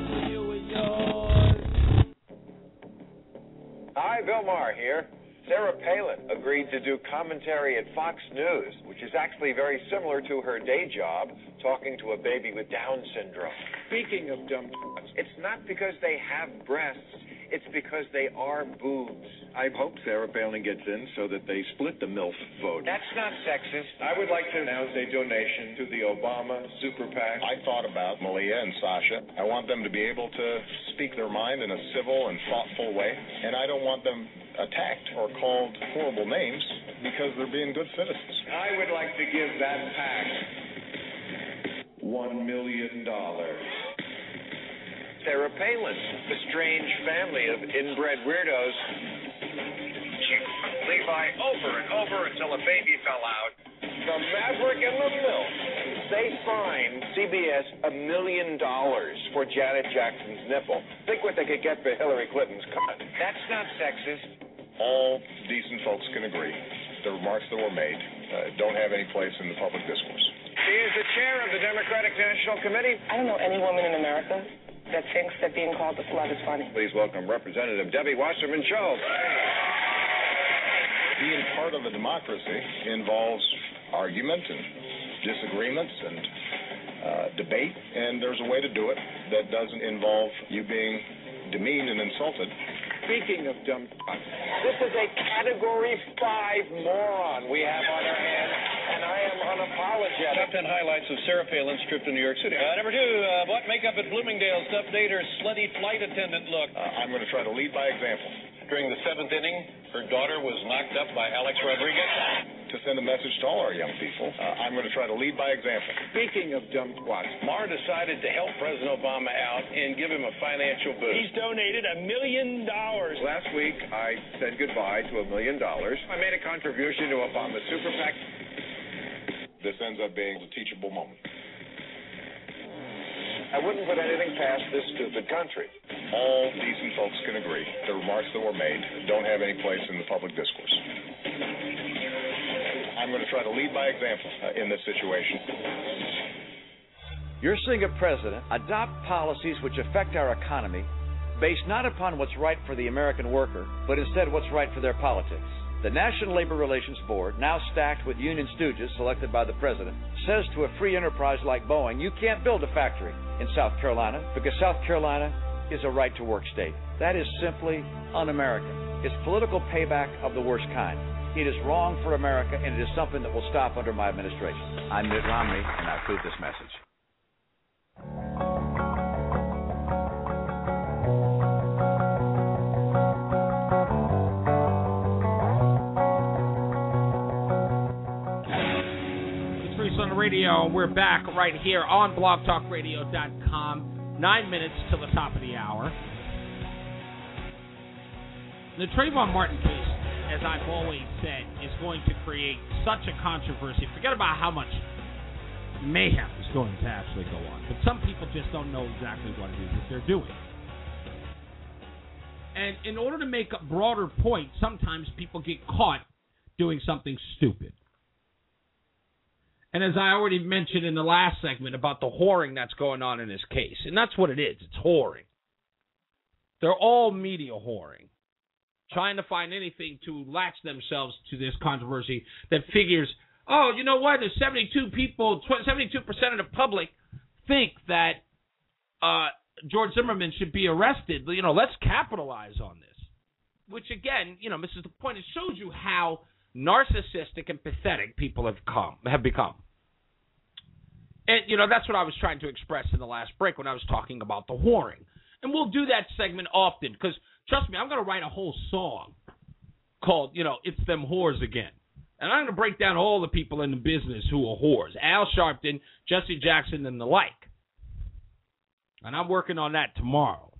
Speaker 5: Hi, Bill Maher here. Sarah Palin agreed to do commentary at Fox News, which is actually very similar to her day job, talking to a baby with Down syndrome. Speaking of dumb butts, it's not because they have breasts, it's because they are boobs.
Speaker 7: I hope Sarah Palin gets in so that they split the MILF vote.
Speaker 5: That's not sexist.
Speaker 7: I would like to announce a donation to the Obama Super PAC.
Speaker 23: I thought about Malia and Sasha. I want them to be able to speak their mind in a civil and thoughtful way, and I don't want them attacked or called horrible names because they're being good citizens.
Speaker 7: I would like to give that PAC one million dollars.
Speaker 5: Sarah Palin, the strange family of inbred weirdos. Levi over and over until a baby fell out. The Maverick and the MILF. They fined C B S a million dollars for Janet Jackson's nipple. Think what they could get for Hillary Clinton's cut. That's not sexist.
Speaker 23: All decent folks can agree the remarks that were made uh, don't have any place in the public discourse.
Speaker 5: She is the chair of the Democratic National Committee.
Speaker 24: I don't know any woman in America that thinks that being called a slut is funny.
Speaker 5: Please welcome Representative Debbie Wasserman Schultz.
Speaker 23: Being part of a democracy involves argument and disagreements and uh, debate, and there's a way to do it that doesn't involve you being demeaned and insulted.
Speaker 5: Speaking of dumb butts, this is a Category five moron we have on our hands, and I am unapologetic.
Speaker 7: Top ten highlights of Sarah Palin's trip to New York City.
Speaker 5: Uh, number two, uh, what makeup at Bloomingdale's to update her slutty flight attendant look?
Speaker 23: Uh, I'm going to try to lead by example.
Speaker 5: During the seventh inning, her daughter was knocked up by Alex Rodriguez.
Speaker 23: To send a message to all our young people, uh, I'm going to try to lead by example.
Speaker 5: Speaking of dumb twats, Maher decided to help President Obama out and give him a financial boost.
Speaker 4: He's donated a million dollars.
Speaker 5: Last week, I said goodbye to a million dollars. I made a contribution to Obama's super PAC.
Speaker 23: This ends up being a teachable moment.
Speaker 5: I wouldn't put anything past this stupid country.
Speaker 23: All decent folks can agree the remarks that were made don't have any place in the public discourse. I'm going to try to lead by example uh, in this situation.
Speaker 6: You're seeing a president adopt policies which affect our economy based not upon what's right for the American worker, but instead what's right for their politics. The National Labor Relations Board, now stacked with union stooges selected by the president, says to a free enterprise like Boeing, you can't build a factory in South Carolina because South Carolina is a right-to-work state. That is simply un-American. It's political payback of the worst kind. It is wrong for America, and it is something that will stop under my administration.
Speaker 12: I'm Mitt Romney, and I approve this message.
Speaker 9: It's Reese on the radio. We're back right here on blog talk radio dot com. Nine minutes till the top of the hour. The Trayvon Martin case, as I've always said, is going to create such a controversy. Forget about how much mayhem is going to actually go on. But some people just don't know exactly what it is that they're doing. And in order to make a broader point, sometimes people get caught doing something stupid. And as I already mentioned in the last segment about the whoring that's going on in this case, and that's what it is, it's whoring. They're all media whoring, trying to find anything to latch themselves to this controversy that figures, oh, you know what, there's seventy-two people, seventy-two percent of the public think that uh, George Zimmerman should be arrested. You know, let's capitalize on this. Which, again, you know, misses the point. It shows you how narcissistic and pathetic people have come have become. And, you know, that's what I was trying to express in the last break when I was talking about the whoring. And we'll do that segment often because, trust me, I'm going to write a whole song called, you know, It's Them Whores Again. And I'm going to break down all the people in the business who are whores. Al Sharpton, Jesse Jackson, and the like. And I'm working on that tomorrow.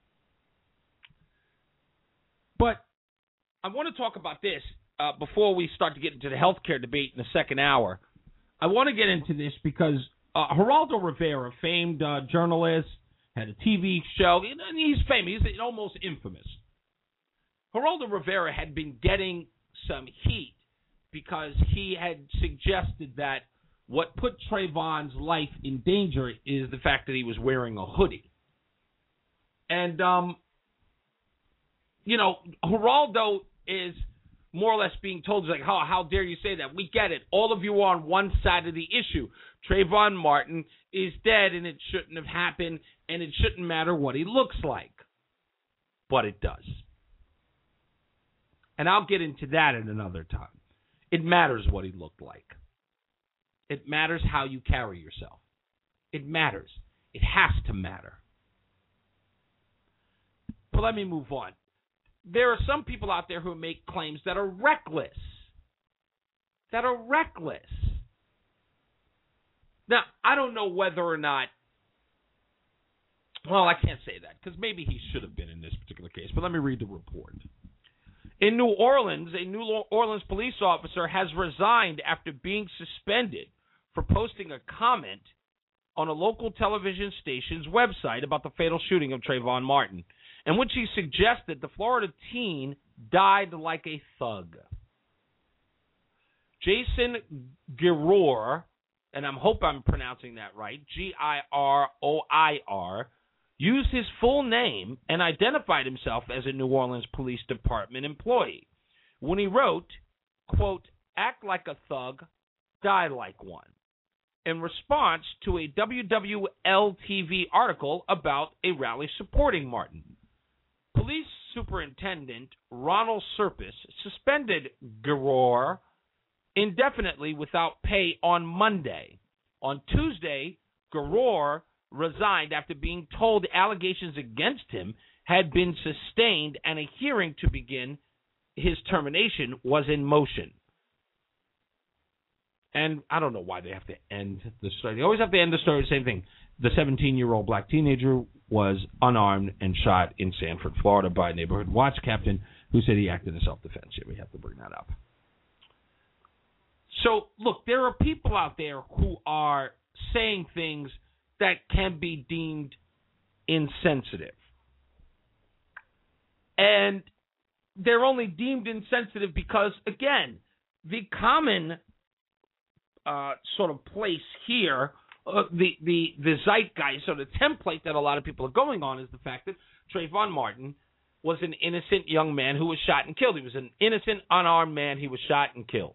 Speaker 9: But I want to talk about this uh, before we start to get into the healthcare debate in the second hour. I want to get into this because uh, Geraldo Rivera, famed uh, journalist, had a T V show, and he's famous, he's almost infamous. Geraldo Rivera had been getting some heat because he had suggested that what put Trayvon's life in danger is the fact that he was wearing a hoodie. And, um, you know, Geraldo is more or less being told, like, how, how dare you say that? We get it. All of you are on one side of the issue. Trayvon Martin is dead, and it shouldn't have happened, and it shouldn't matter what he looks like. But it does. And I'll get into that at another time. It matters what he looked like. It matters how you carry yourself. It matters. It has to matter. But let me move on. There are some people out there who make claims that are reckless. That are reckless. Now, I don't know whether or not, well, I can't say that, because maybe he should have been in this particular case, but let me read the report. In New Orleans, a New Orleans police officer has resigned after being suspended for posting a comment on a local television station's website about the fatal shooting of Trayvon Martin, in which he suggested the Florida teen died like a thug. Jason Giroir, and I hope I'm pronouncing that right, G I R O I R, used his full name and identified himself as a New Orleans Police Department employee when he wrote, quote, act like a thug, die like one, in response to a W W L T V article about a rally supporting Martin. Police Superintendent Ronald Serpis suspended Giroir indefinitely without pay on Monday. On Tuesday, Garor resigned after being told the allegations against him had been sustained and a hearing to begin his termination was in motion. And I don't know why they have to end the story. They always have to end the story with the same thing. The seventeen-year-old black teenager was unarmed and shot in Sanford, Florida by a neighborhood watch captain who said he acted in self-defense. Yeah, we have to bring that up. So, look, there are people out there who are saying things that can be deemed insensitive. And they're only deemed insensitive because, again, the common uh, sort of place here, uh, the, the, the zeitgeist or the template that a lot of people are going on is the fact that Trayvon Martin was an innocent young man who was shot and killed. He was an innocent, unarmed man. He was shot and killed.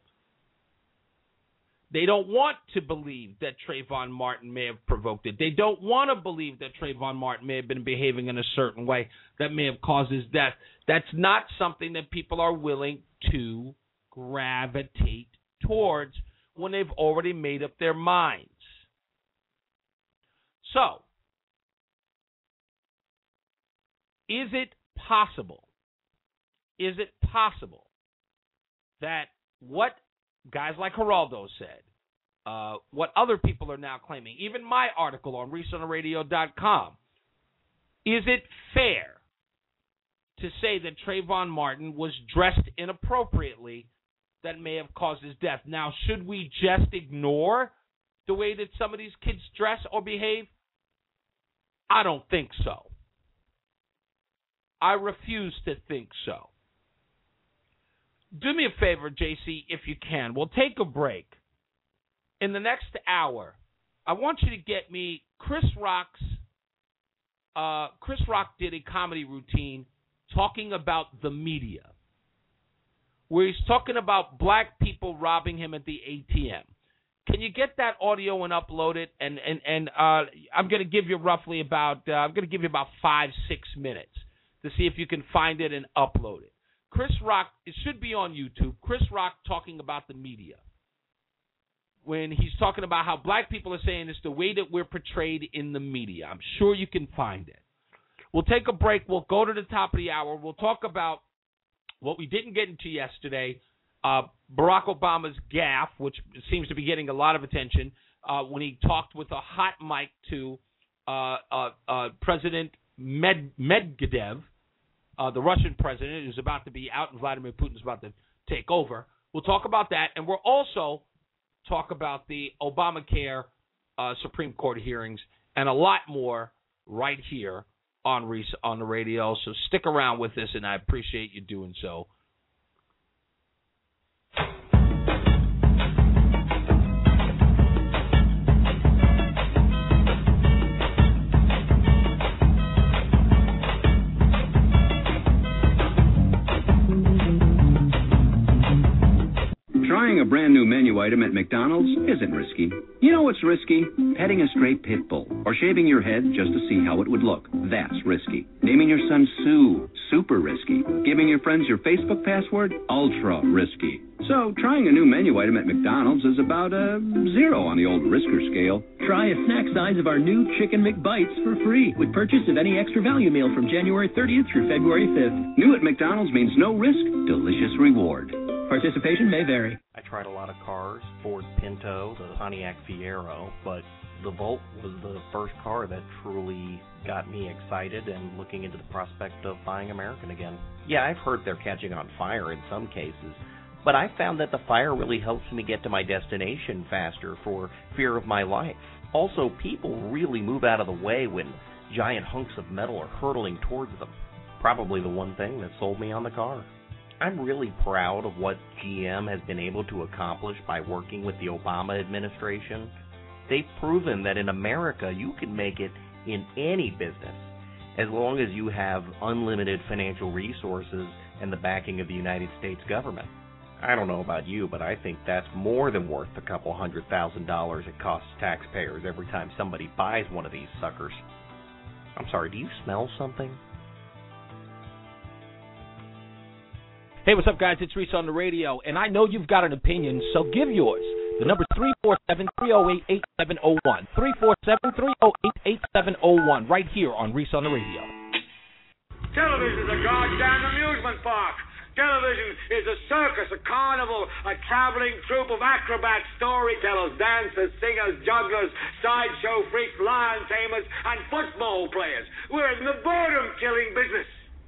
Speaker 9: They don't want to believe that Trayvon Martin may have provoked it. They don't want to believe that Trayvon Martin may have been behaving in a certain way that may have caused his death. That's not something that people are willing to gravitate towards when they've already made up their minds. So, is it possible, is it possible that what guys like Geraldo said, uh, what other people are now claiming, even my article on Reese on the Radio dot com, is it fair to say that Trayvon Martin was dressed inappropriately that may have caused his death? Now, should we just ignore the way that some of these kids dress or behave? I don't think so. I refuse to think so. Do me a favor, J C, if you can. We'll take a break. In the next hour, I want you to get me Chris Rock's. Uh, Chris Rock did a comedy routine talking about the media, where he's talking about black people robbing him at the A T M. Can you get that audio and upload it? And and and uh, I'm going to give you roughly about uh, I'm going to give you about five six minutes to see if you can find it and upload it. Chris Rock, it should be on YouTube. Chris Rock talking about the media, when he's talking about how black people are saying it's the way that we're portrayed in the media. I'm sure you can find it. We'll take a break. We'll go to the top of the hour. We'll talk about what we didn't get into yesterday, uh, Barack Obama's gaffe, which seems to be getting a lot of attention, uh, when he talked with a hot mic to uh, uh, uh, President Med- Medvedev, uh, the Russian president, who's about to be out and Vladimir Putin's about to take over. We'll talk about that, and we'll also talk about the Obamacare uh, Supreme Court hearings and a lot more right here on Reese on the radio. So stick around with this, and I appreciate you doing so.
Speaker 1: Trying a brand new menu item at McDonald's isn't risky. You know what's risky? Petting a stray pit bull or shaving your head just to see how it would look. That's risky. Naming your son Sue, super risky. Giving your friends your Facebook password, ultra risky. So trying a new menu item at McDonald's is about a zero on the old risker scale.
Speaker 8: Try a snack size of our new Chicken McBites for free with purchase of any extra value meal from January thirtieth through February fifth.
Speaker 1: New at McDonald's means no risk, delicious reward.
Speaker 8: Participation may vary.
Speaker 10: I tried a lot of cars, Ford Pinto, the Pontiac Fiero, but the Volt was the first car that truly got me excited and looking into the prospect of buying American again. Yeah, I've heard they're catching on fire in some cases, but I found that the fire really helps me get to my destination faster for fear of my life. Also, people really move out of the way when giant hunks of metal are hurtling towards them. Probably the one thing that sold me on the car. I'm really proud of what G M has been able to accomplish by working with the Obama administration. They've proven that in America you can make it in any business as long as you have unlimited financial resources and the backing of the United States government. I don't know about you, but I think that's more than worth the couple hundred thousand dollars it costs taxpayers every time somebody buys one of these suckers. I'm sorry, do you smell something?
Speaker 9: Hey, what's up, guys? It's Reese on the radio, and I know you've got an opinion, so give yours. The number's three four seven, three oh eight, eight seven oh one. three four seven, three oh eight, eight seven oh one, right here on Reese on the radio.
Speaker 2: Television's a goddamn amusement park. Television is a circus, a carnival, a traveling troupe of acrobats, storytellers, dancers, singers, jugglers, sideshow freaks, lion tamers, and football players. We're in the boredom-killing business.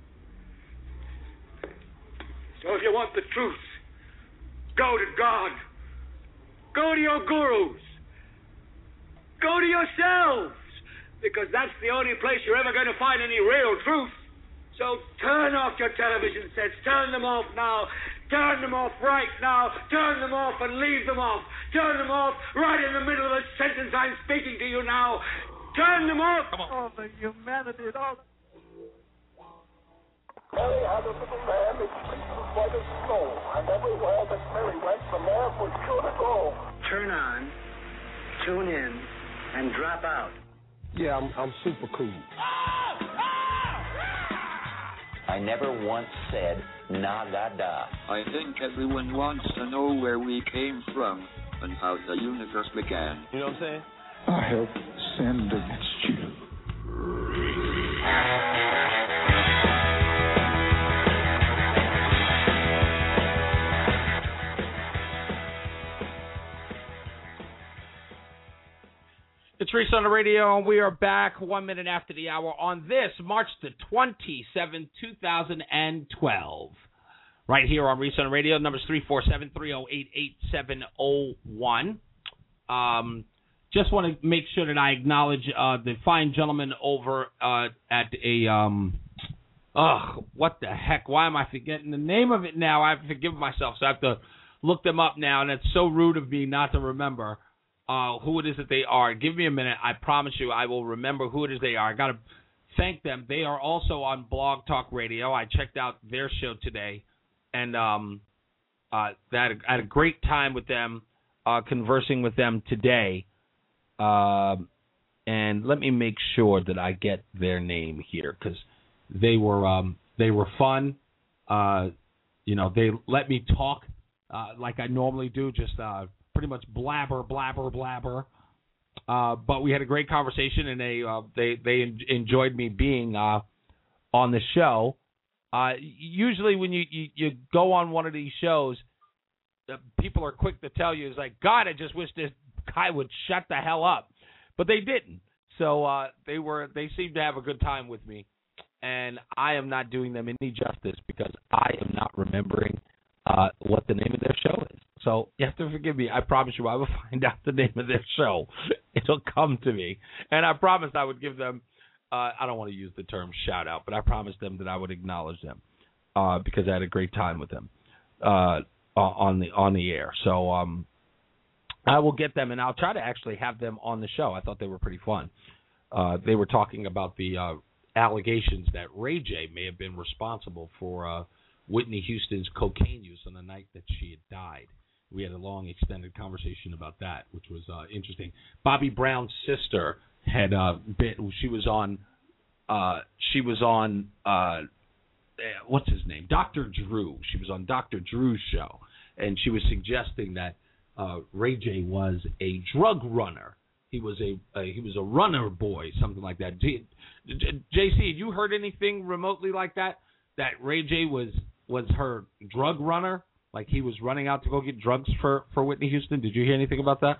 Speaker 2: So if you want the truth, go to God. Go to your gurus. Go to yourselves. Because that's the only place you're ever going to find any real truth. So turn off your television sets. Turn them off now. Turn them off right now. Turn them off and leave them off. Turn them off right in the middle of a sentence I'm speaking to you now. Turn them off. Come on. All the humanity and all the...
Speaker 13: Mary had a little lamb, its feet was white as snow, and everywhere that Mary went, the lamb was sure to go.
Speaker 14: Turn on, tune in, and drop out.
Speaker 13: Yeah, I'm, I'm super cool.
Speaker 15: I never once said nada.
Speaker 16: I think everyone wants to know where we came from and how the universe began.
Speaker 15: You know what I'm saying?
Speaker 13: I have sinned against you.
Speaker 9: It's Reese on the radio, and we are back one minute after the hour on this, March the twenty-seventh, two thousand twelve. Right here on Reese on the radio, number's three four seven, three oh eight, eight seven oh one. Um, just want to make sure that I acknowledge uh, the fine gentleman over uh, at a, um, ugh, what the heck, why am I forgetting the name of it now? I have to forgive myself, so I have to look them up now, and it's so rude of me not to remember. Uh, who it is that they are. Give me a minute. I promise you I will remember who it is they are. I got to thank them. They are also on Blog Talk Radio. I checked out their show today, and um, uh, I, had a, I had a great time with them, uh, conversing with them today. Uh, and let me make sure that I get their name here, because they were um, they were fun. Uh, you know, they let me talk uh, like I normally do, just uh, pretty much blabber, blabber, blabber. Uh, but we had a great conversation, and they uh, they they en- enjoyed me being uh, on the show. Uh, usually, when you, you, you go on one of these shows, uh, people are quick to tell you, "It's like, God, I just wish this guy would shut the hell up," but they didn't. So uh, they were they seemed to have a good time with me, and I am not doing them any justice because I am not remembering uh, what the name of their show is. So you have to forgive me. I promise you I will find out the name of their show. It'll come to me. And I promised I would give them, uh, I don't want to use the term shout out, but I promised them that I would acknowledge them uh, because I had a great time with them uh, on the on the air. So um, I will get them, and I'll try to actually have them on the show. I thought they were pretty fun. Uh, they were talking about the uh, allegations that Ray J may have been responsible for uh, Whitney Houston's cocaine use on the night that she had died. We had a long, extended conversation about that, which was uh, interesting. Bobby Brown's sister had uh, been. She was on. Uh, she was on. Uh, what's his name? Doctor Drew. She was on Doctor Drew's show, and she was suggesting that uh, Ray J was a drug runner. He was a, a he was a runner boy, something like that. J C, had you heard anything remotely like that? That Ray J was was her drug runner? Like he was running out to go get drugs for, for Whitney Houston? Did you hear anything about that?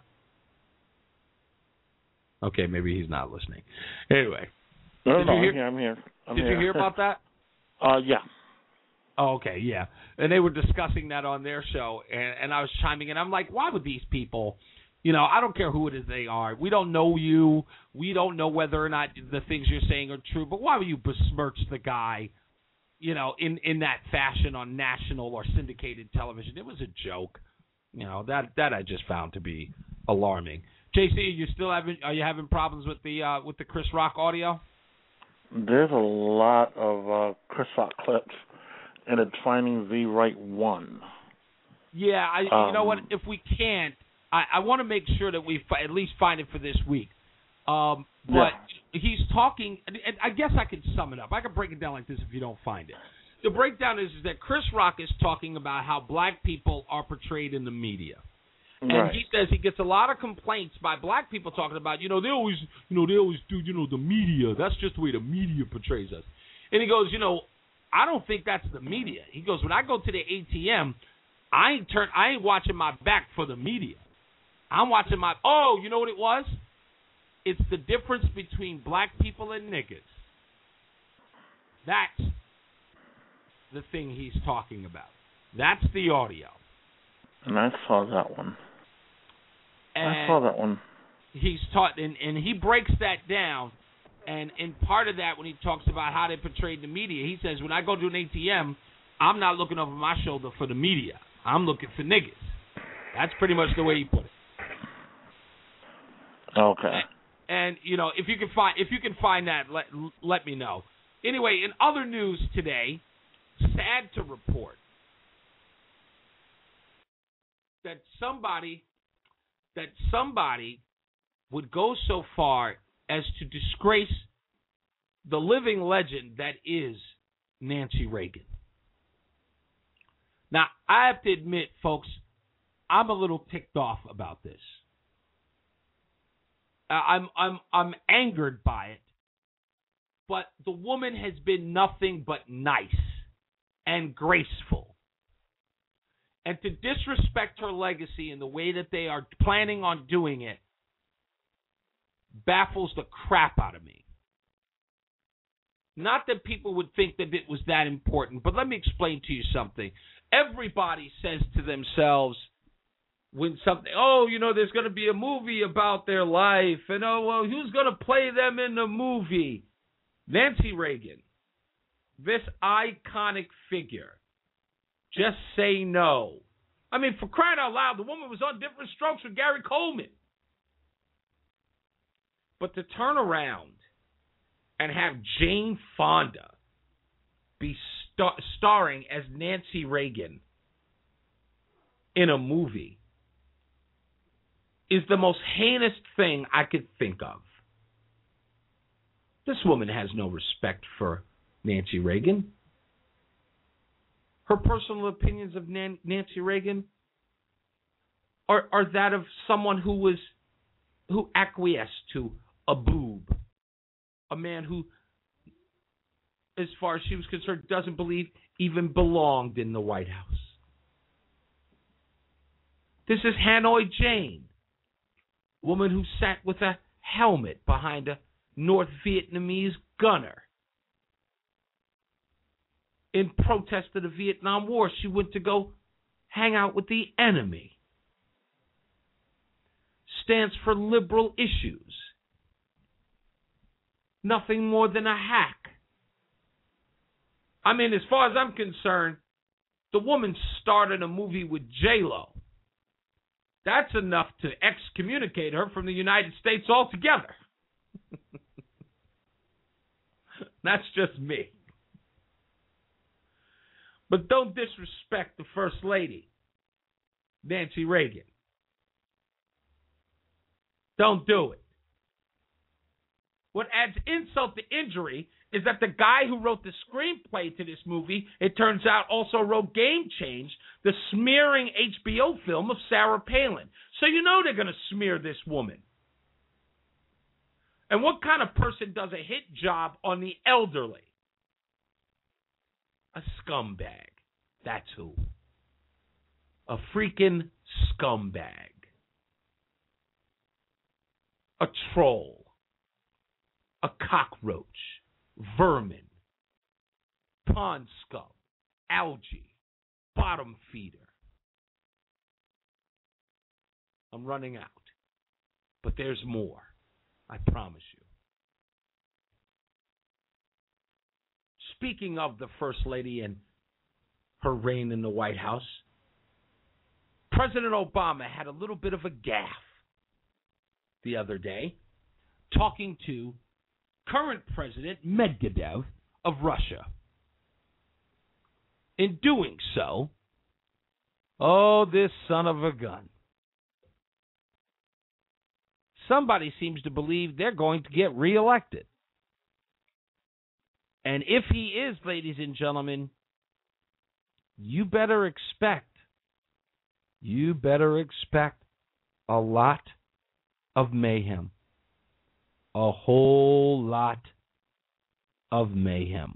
Speaker 9: Okay, maybe he's not listening. Anyway.
Speaker 3: No,
Speaker 9: did
Speaker 3: no,
Speaker 9: you hear,
Speaker 3: I'm here. I'm here. I'm
Speaker 9: did
Speaker 3: here.
Speaker 9: you hear about that?
Speaker 3: Uh, yeah.
Speaker 9: Oh, okay, yeah. And they were discussing that on their show, and, and I was chiming in. I'm like, why would these people, you know, I don't care who it is they are. We don't know you. We don't know whether or not the things you're saying are true, but why would you besmirch the guy, you know, in, in that fashion on national or syndicated television? It was a joke. You know, that that I just found to be alarming. J C, you still having are you having problems with the uh, with the Chris Rock audio?
Speaker 3: There's a lot of uh, Chris Rock clips, and it's finding the right one.
Speaker 9: Yeah, I
Speaker 3: um,
Speaker 9: you know what? If we can't, I, I want to make sure that we fi- at least find it for this week. Um, but
Speaker 3: yeah.
Speaker 9: he's talking, and I guess I can sum it up. I can break it down like this if you don't find it. the breakdown is, is that Chris Rock is talking about how black people are portrayed in the media. And
Speaker 3: right.
Speaker 9: he says he gets a lot of complaints by black people talking about, you know, they always, you know, they always do, you know, the media. That's just the way the media portrays us. And he goes, you know, I don't think that's the media. He goes, when I go to the A T M, I ain't turn, I ain't watching my back for the media. I'm watching my. Oh, you know what it was? It's the difference between black people and niggas. That's the thing he's talking about. That's the audio.
Speaker 3: And I saw that one.
Speaker 9: And
Speaker 3: I saw that one.
Speaker 9: He's taught, and, and he breaks that down. And in part of that, when he talks about how they portrayed the media, he says, when I go to an A T M, I'm not looking over my shoulder for the media. I'm looking for niggas. That's pretty much the way he put it.
Speaker 3: Okay.
Speaker 9: And, you know, if you can find if you can find that, let let me know. Anyway, in other news today, sad to report that somebody that somebody would go so far as to disgrace the living legend that is Nancy Reagan. Now, I have to admit, folks, I'm a little ticked off about this. I'm I'm I'm angered by it. But the woman has been nothing but nice and graceful. And to disrespect her legacy in the way that they are planning on doing it baffles the crap out of me. Not that people would think that it was that important, but let me explain to you something. Everybody says to themselves when something, oh, you know, there's going to be a movie about their life, and oh, well, who's going to play them in the movie? Nancy Reagan, this iconic figure. Just say no. I mean, for crying out loud, the woman was on Different Strokes with Gary Coleman. But to turn around and have Jane Fonda be star- starring as Nancy Reagan in a movie is the most heinous thing I could think of. This woman has no respect for Nancy Reagan. Her personal opinions of Nan- Nancy Reagan are, are that of someone who was who acquiesced to a boob, a man who, as far as she was concerned, doesn't believe even belonged in the White House. This is Hanoi Jane, a woman who sat with a helmet behind a North Vietnamese gunner. In protest of the Vietnam War, she went to go hang out with the enemy. Stands for liberal issues. Nothing more than a hack. I mean, as far as I'm concerned, the woman started a movie with J-Lo. That's enough to excommunicate her from the United States altogether. That's just me. But don't disrespect the First Lady, Nancy Reagan. Don't do it. What adds insult to injury is that the guy who wrote the screenplay to this movie, it turns out, also wrote Game Change, the smearing H B O film of Sarah Palin. So you know they're going to smear this woman. And what kind of person does a hit job on the elderly? A scumbag. That's who. A freaking scumbag. A troll. A cockroach. Vermin. Pond scum. Algae. Bottom feeder. I'm running out. But there's more. I promise you. Speaking of the First Lady and her reign in the White House, President Obama had a little bit of a gaffe the other day talking to current President Medvedev of Russia. In doing so, oh, this son of a gun. Somebody seems to believe they're going to get reelected. And if he is, ladies and gentlemen,
Speaker 11: you better expect, you better expect a lot of mayhem. A whole lot of mayhem.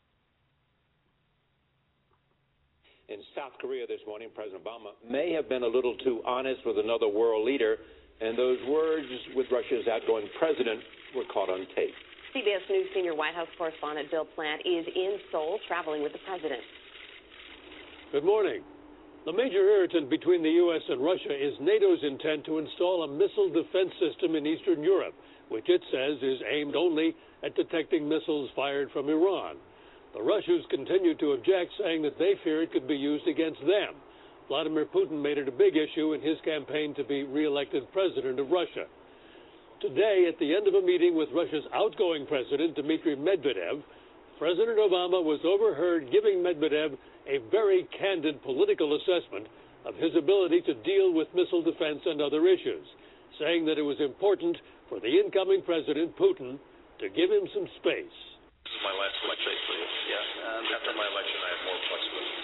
Speaker 17: In South Korea this morning, President Obama may have been a little too honest with another world leader, and those words with Russia's outgoing president were caught on tape.
Speaker 18: C B S News senior White House correspondent Bill Plant is in Seoul traveling with the president.
Speaker 20: Good morning. The major irritant between the U S and Russia is NATO's intent to install a missile defense system in Eastern Europe, which it says is aimed only at detecting missiles fired from Iran. The Russians continue to object, saying that they fear it could be used against them. Vladimir Putin made it a big issue in his campaign to be re-elected president of Russia. Today, at the end of a meeting with Russia's outgoing president, Dmitry Medvedev, President Obama was overheard giving Medvedev a very candid political assessment of his ability to deal with missile defense and other issues, saying that it was important for the incoming president, Putin, to give him some space.
Speaker 25: This is my last election, please. Yeah. And after my election, I have more flexibility.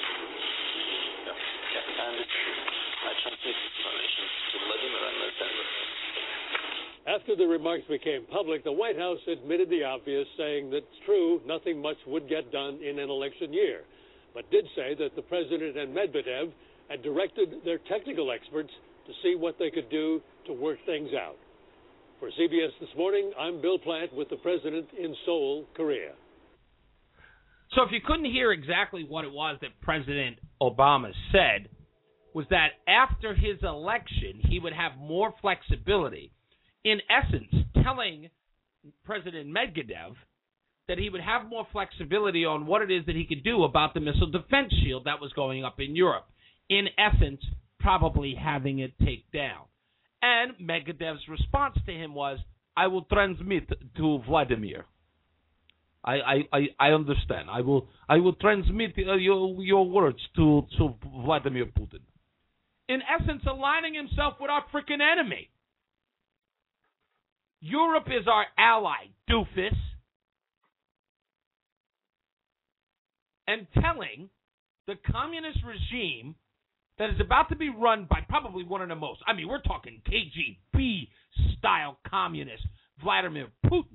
Speaker 25: Yeah. Yeah. And I transmit information to Vladimir and Alexander.
Speaker 20: After the remarks became public, the White House admitted the obvious, saying that it's true, nothing much would get done in an election year, but did say that the president and Medvedev had directed their technical experts to see what they could do to work things out. For C B S This Morning, I'm Bill Plant with the president in Seoul, Korea.
Speaker 9: So if you couldn't hear exactly what it was that President Obama said, was that after his election, he would have more flexibility. In essence, telling President Medvedev that he would have more flexibility on what it is that he could do about the missile defense shield that was going up in Europe. In essence, probably having it taken down. And Medvedev's response to him was, I will transmit to Vladimir. I, I, I, I understand. I will I will transmit uh, your, your words to, to Vladimir Putin. In essence, aligning himself with our freaking enemy. Europe is our ally, doofus. And telling the communist regime that is about to be run by probably one of the most, I mean, we're talking K G B-style communist, Vladimir Putin.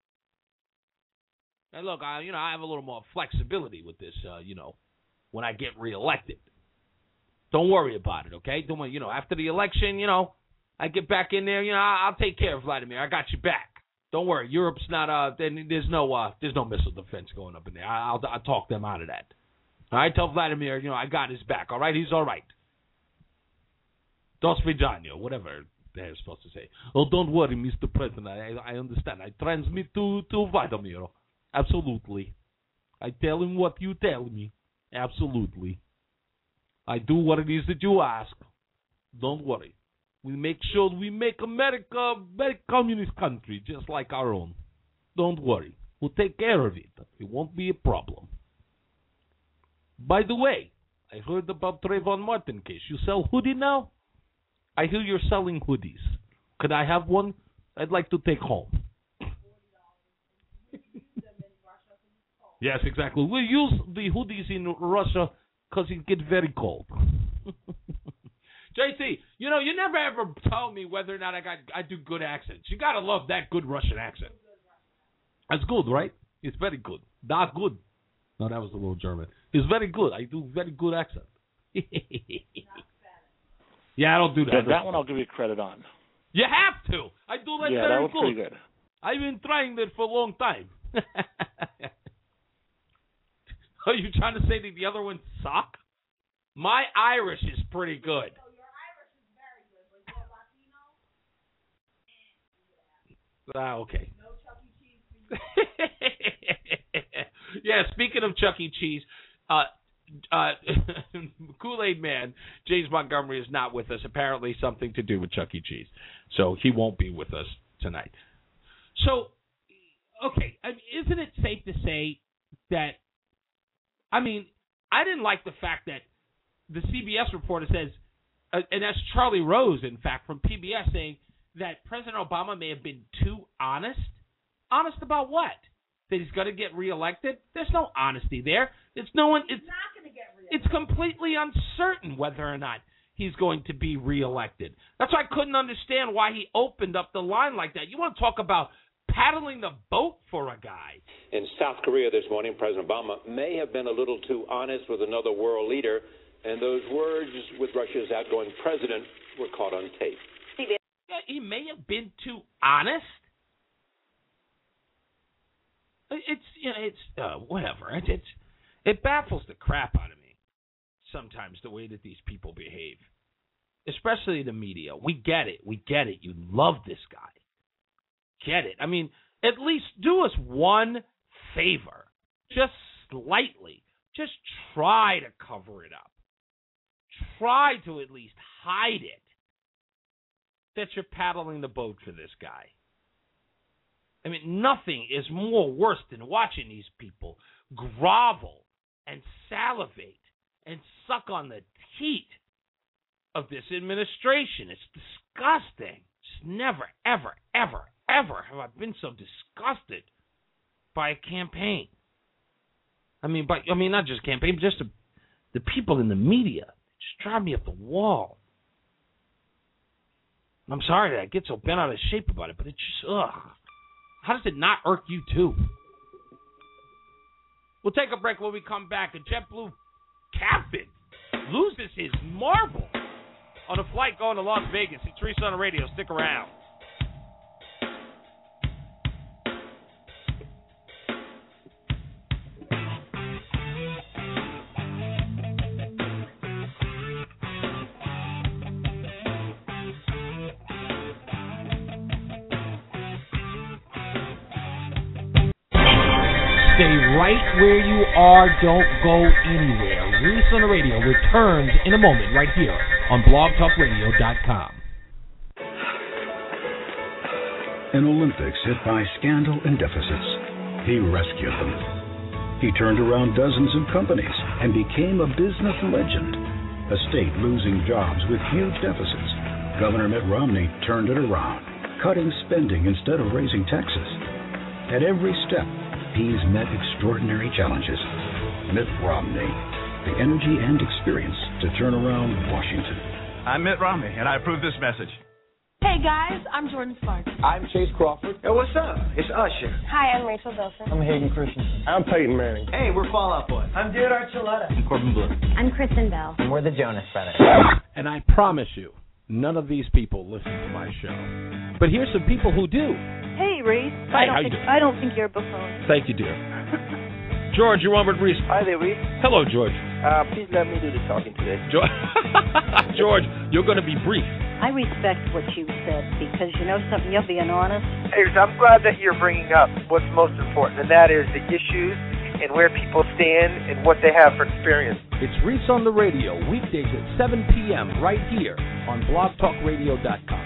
Speaker 9: Now, look, I, you know, I have a little more flexibility with this, uh, you know, when I get reelected. Don't worry about it, okay? Don't worry, you know, after the election, you know, I get back in there, you know, I'll take care of Vladimir. I got you back. Don't worry, Europe's not, uh, there's no, uh, there's no missile defense going up in there. I'll, I'll talk them out of that. All right, tell Vladimir, you know, I got his back. All right, he's all right. Dos Vidania, whatever they're supposed to say. Oh, don't worry, Mister President. I, I understand. I transmit to, to Vladimir. Absolutely. I tell him what you tell me. Absolutely. I do what it is that you ask. Don't worry. We make sure we make America a very communist country, just like our own. Don't worry. We'll take care of it. It won't be a problem. By the way, I heard about Trayvon Martin case. You sell hoodie now? I hear you're selling hoodies. Could I have one? I'd like to take home. Yes, exactly. We use the hoodies in Russia because it gets very cold. J C, you know, you never ever tell me whether or not I got I do good accents. You gotta love that good Russian accent. That's good, right? It's very good. That good. No, that was a little German. It's very good. I do very good accent. Yeah, I don't do that.
Speaker 3: Yeah, that one I'll give you credit on.
Speaker 9: You have to. I do that
Speaker 3: yeah,
Speaker 9: very
Speaker 3: that was
Speaker 9: good.
Speaker 3: pretty good.
Speaker 9: I've been trying that for a long time. Are you trying to say that the other ones suck? My Irish is pretty good. Ah, okay. No Chuck E. Cheese. Yeah, speaking of Chuck E. Cheese, uh, uh, Kool-Aid Man, James Montgomery, is not with us. Apparently something to do with Chuck E. Cheese. So he won't be with us tonight. So, okay, I mean, isn't it safe to say that, I mean, I didn't like the fact that the C B S reporter says, uh, and that's Charlie Rose, in fact, from P B S, saying that President Obama may have been too honest. Honest about what? That he's going to get reelected? There's no honesty there. It's no one. It's
Speaker 26: not going to get reelected.
Speaker 9: It's completely uncertain whether or not he's going to be reelected. That's why I couldn't understand why he opened up the line like that. You want to talk about paddling the boat for a guy.
Speaker 17: In South Korea this morning, President Obama may have been a little too honest with another world leader, and those words with Russia's outgoing president were caught on tape.
Speaker 9: Yeah, he may have been too honest. It's you know, it's uh, whatever. It, it's it baffles the crap out of me sometimes the way that these people behave, especially the media. We get it. We get it. You love this guy. Get it. I mean, at least do us one favor, just slightly. Just try to cover it up. Try to at least hide it that you're paddling the boat for this guy. I mean, nothing is more worse than watching these people grovel and salivate and suck on the teat of this administration. It's disgusting. Just never, ever, ever, ever have I been so disgusted by a campaign. I mean, by, I mean, not just campaign, but just the, the people in the media. Just drive me up the wall. I'm sorry that I get so bent out of shape about it, but it's just, ugh. How does it not irk you too? We'll take a break when we come back. A JetBlue captain loses his marble on a flight going to Las Vegas. It's Reese on the radio. Stick around.
Speaker 11: Stay right where you are. Don't go anywhere. Reese on the Radio returns in a moment right here on blog talk radio dot com.
Speaker 7: An Olympics hit by scandal and deficits, he rescued them. He turned around dozens of companies and became a business legend. A state losing jobs with huge deficits. Governor Mitt Romney turned it around, cutting spending instead of raising taxes. At every step, he's met extraordinary challenges. Mitt Romney, the energy and experience to turn around Washington.
Speaker 12: I'm Mitt Romney, and I approve this message.
Speaker 19: Hey guys, I'm Jordan Sparks.
Speaker 21: I'm Chase Crawford. Hey, what's up? It's Usher.
Speaker 19: Hi, I'm Rachel Bilson.
Speaker 21: I'm Hayden Christensen. I'm Peyton Manning. Hey, we're Fall Out Boy. I'm Jared Archuleta.
Speaker 11: I'm Corbin Blue.
Speaker 19: I'm Kristen Bell.
Speaker 21: And we're the Jonas Brothers.
Speaker 11: And I promise you, none of these people listen to my show. But here's some people who do.
Speaker 22: Hey, Reese.
Speaker 11: Hi,
Speaker 22: I don't
Speaker 11: how you
Speaker 22: think
Speaker 11: doing?
Speaker 22: I don't think you're a buffoon.
Speaker 11: Thank you, dear. George, you're on with Reese.
Speaker 22: Hi there, Reese.
Speaker 11: Hello, George.
Speaker 22: Uh, please let me do the talking today.
Speaker 11: Jo- George, you're going to be brief.
Speaker 22: I respect what you said because you know something, you're being honest.
Speaker 24: Hey, I'm glad that you're bringing up what's most important, and that is the issues and where people stand and what they have for experience.
Speaker 11: It's Reese on the Radio, weekdays at seven p.m. right here on blog talk radio dot com.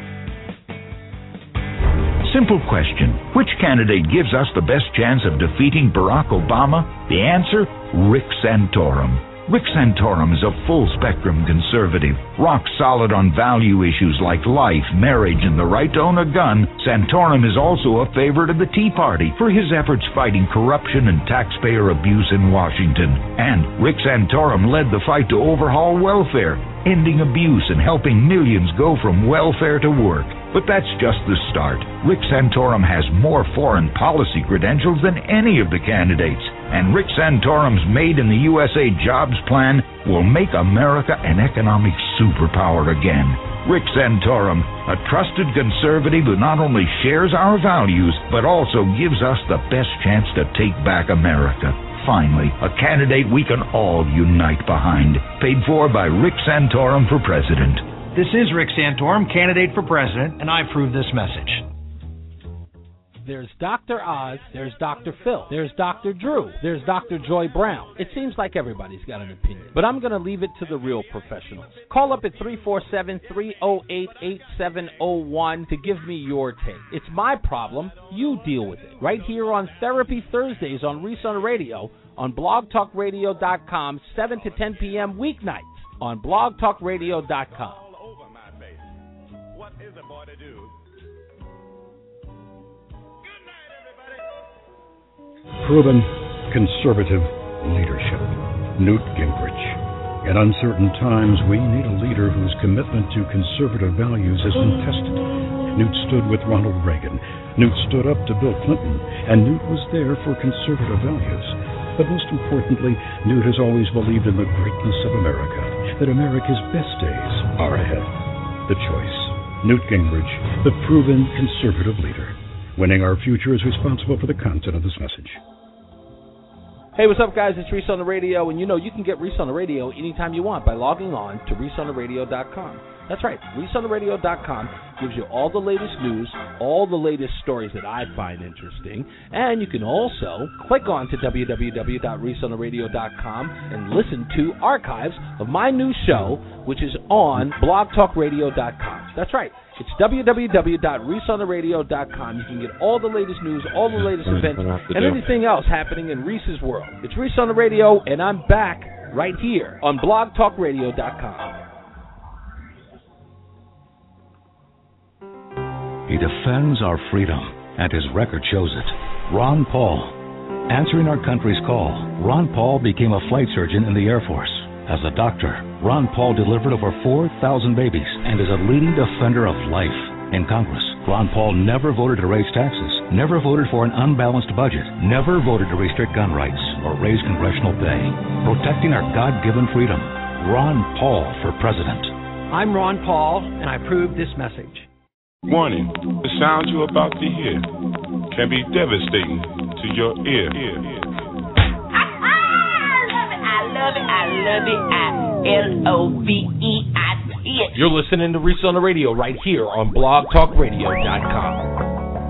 Speaker 26: Simple question. Which candidate gives us the best chance of defeating Barack Obama? The answer, Rick Santorum. Rick Santorum is a full-spectrum conservative, rock-solid on value issues like life, marriage, and the right to own a gun. Santorum is also a favorite of the Tea Party for his efforts fighting corruption and taxpayer abuse in Washington. And Rick Santorum led the fight to overhaul welfare, ending abuse and helping millions go from welfare to work. But that's just the start. Rick Santorum has more foreign policy credentials than any of the candidates. And Rick Santorum's Made in the U S A jobs plan will make America an economic superpower again. Rick Santorum, a trusted conservative who not only shares our values, but also gives us the best chance to take back America. Finally, a candidate we can all unite behind. Paid for by Rick Santorum for president.
Speaker 27: This is Rick Santorum, candidate for president, and I approve this message.
Speaker 11: There's Doctor Oz, there's Doctor Phil, there's Doctor Drew, there's Doctor Joy Brown. It seems like everybody's got an opinion, but I'm going to leave it to the real professionals. Call up at three four seven, three oh eight, eight seven oh one to give me your take. It's my problem, you deal with it. Right here on Therapy Thursdays on Reese on the Radio on blog talk radio dot com, seven to ten p.m. weeknights on blog talk radio dot com.
Speaker 2: What is a boy to do?
Speaker 7: Proven conservative leadership. Newt Gingrich. In uncertain times, we need a leader whose commitment to conservative values has been tested. Newt stood with Ronald Reagan. Newt stood up to Bill Clinton, and Newt was there for conservative values. But most importantly, Newt has always believed in the greatness of America, that America's best days are ahead. The choice. Newt Gingrich, the proven conservative leader. Winning our future is responsible for the content of this message.
Speaker 11: Hey, what's up, guys? It's Reese on the Radio, and you know you can get Reese on the Radio anytime you want by logging on to reese on the radio dot com. That's right, reese on the radio dot com gives you all the latest news, all the latest stories that I find interesting, and you can also click on to w w w dot reese on the radio dot com and listen to archives of my new show, which is on blog talk radio dot com. That's right. It's w w w dot reese on the radio dot com. You can get all the latest news, all the latest events, and anything else happening in Reese's world. It's Reese on the Radio, and I'm back right here on blog talk radio dot com.
Speaker 1: He defends our freedom, and his record shows it. Ron Paul. Answering our country's call, Ron Paul became a flight surgeon in the Air Force. As a doctor, Ron Paul delivered over four thousand babies and is a leading defender of life. In Congress, Ron Paul never voted to raise taxes, never voted for an unbalanced budget, never voted to restrict gun rights or raise congressional pay. Protecting our God-given freedom. Ron Paul for president.
Speaker 4: I'm Ron Paul, and I approve this message.
Speaker 5: Warning, the sound you're about to hear can be devastating to your ear.
Speaker 6: I love it, I love it, I L O V E, I see it.
Speaker 11: You're listening to Reese on the Radio right here on blog talk radio dot com.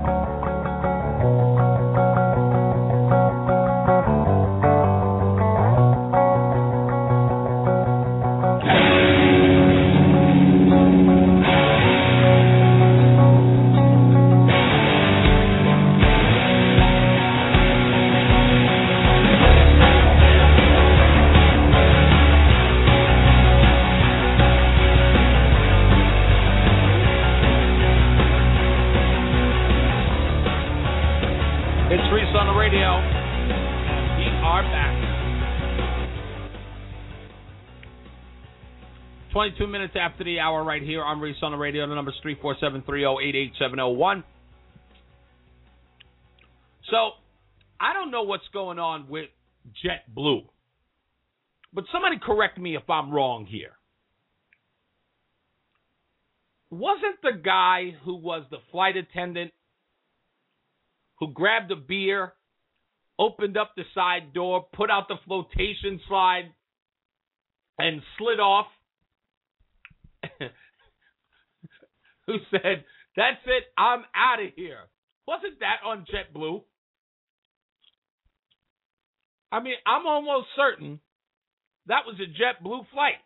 Speaker 9: twenty-two minutes after the hour right here on Reese on the Radio. The number is three four seven, three oh eight, eight seven oh one. So, I don't know what's going on with JetBlue, but somebody correct me if I'm wrong here. Wasn't the guy who was the flight attendant who grabbed a beer, opened up the side door, put out the flotation slide, and slid off, who said, "That's it, I'm out of here"? Wasn't that on JetBlue? I mean, I'm almost certain that was a JetBlue flight.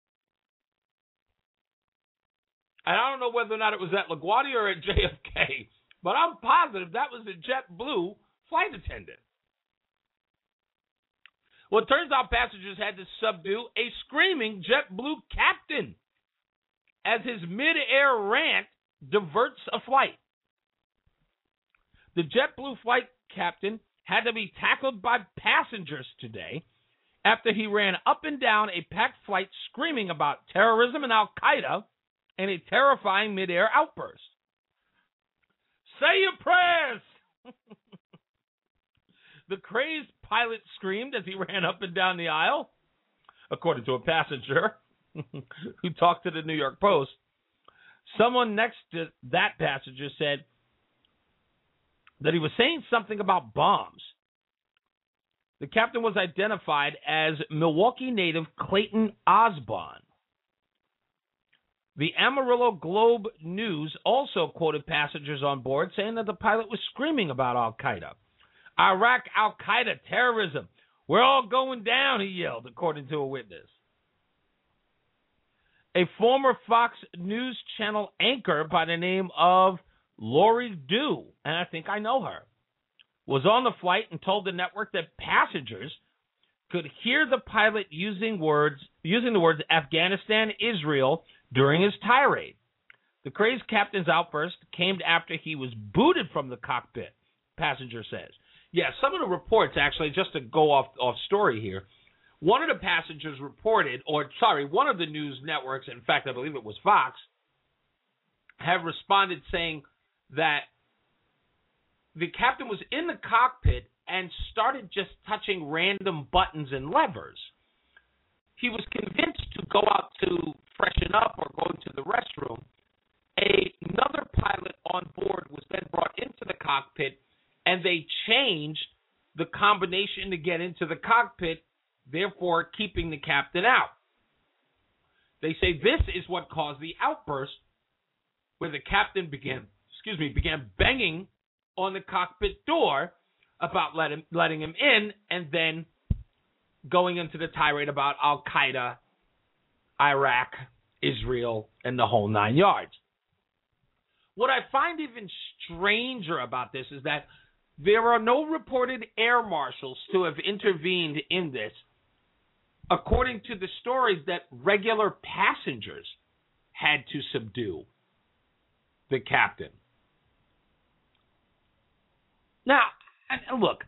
Speaker 9: And I don't know whether or not it was at LaGuardia or at J F K, but I'm positive that was a JetBlue flight attendant. Well, it turns out passengers had to subdue a screaming JetBlue captain as his mid-air rant diverts a flight. The JetBlue flight captain had to be tackled by passengers today after he ran up and down a packed flight screaming about terrorism and Al-Qaeda in a terrifying mid-air outburst. Say your prayers! The crazed pilot screamed as he ran up and down the aisle, according to a passenger who talked to the New York Post. Someone next to that passenger said that he was saying something about bombs. The captain was identified as Milwaukee native Clayton Osborne. The Amarillo Globe News also quoted passengers on board saying that the pilot was screaming about Al-Qaeda. Iraq, Al-Qaeda, terrorism. We're all going down, he yelled, according to a witness. A former Fox News Channel anchor by the name of Lori Dew, and I think I know her, was on the flight and told the network that passengers could hear the pilot using words using the words Afghanistan, Israel during his tirade. The crazed captain's outburst came after he was booted from the cockpit, passenger says. Yeah, some of the reports, actually, just to go off, off story here, One of the passengers reported, or sorry, one of the news networks, in fact, I believe it was Fox, have responded saying that the captain was in the cockpit and started just touching random buttons and levers. He was convinced to go out to freshen up or go into the restroom. A, another pilot on board was then brought into the cockpit, and they changed the combination to get into the cockpit, therefore keeping the captain out. They say this is what caused the outburst, where the captain began, excuse me, began banging on the cockpit door about let him, letting him in, and then going into the tirade about Al-Qaeda, Iraq, Israel, and the whole nine yards. What I find even stranger about this is that there are no reported air marshals to have intervened in this, according to the stories that regular passengers had to subdue the captain. Now, and look,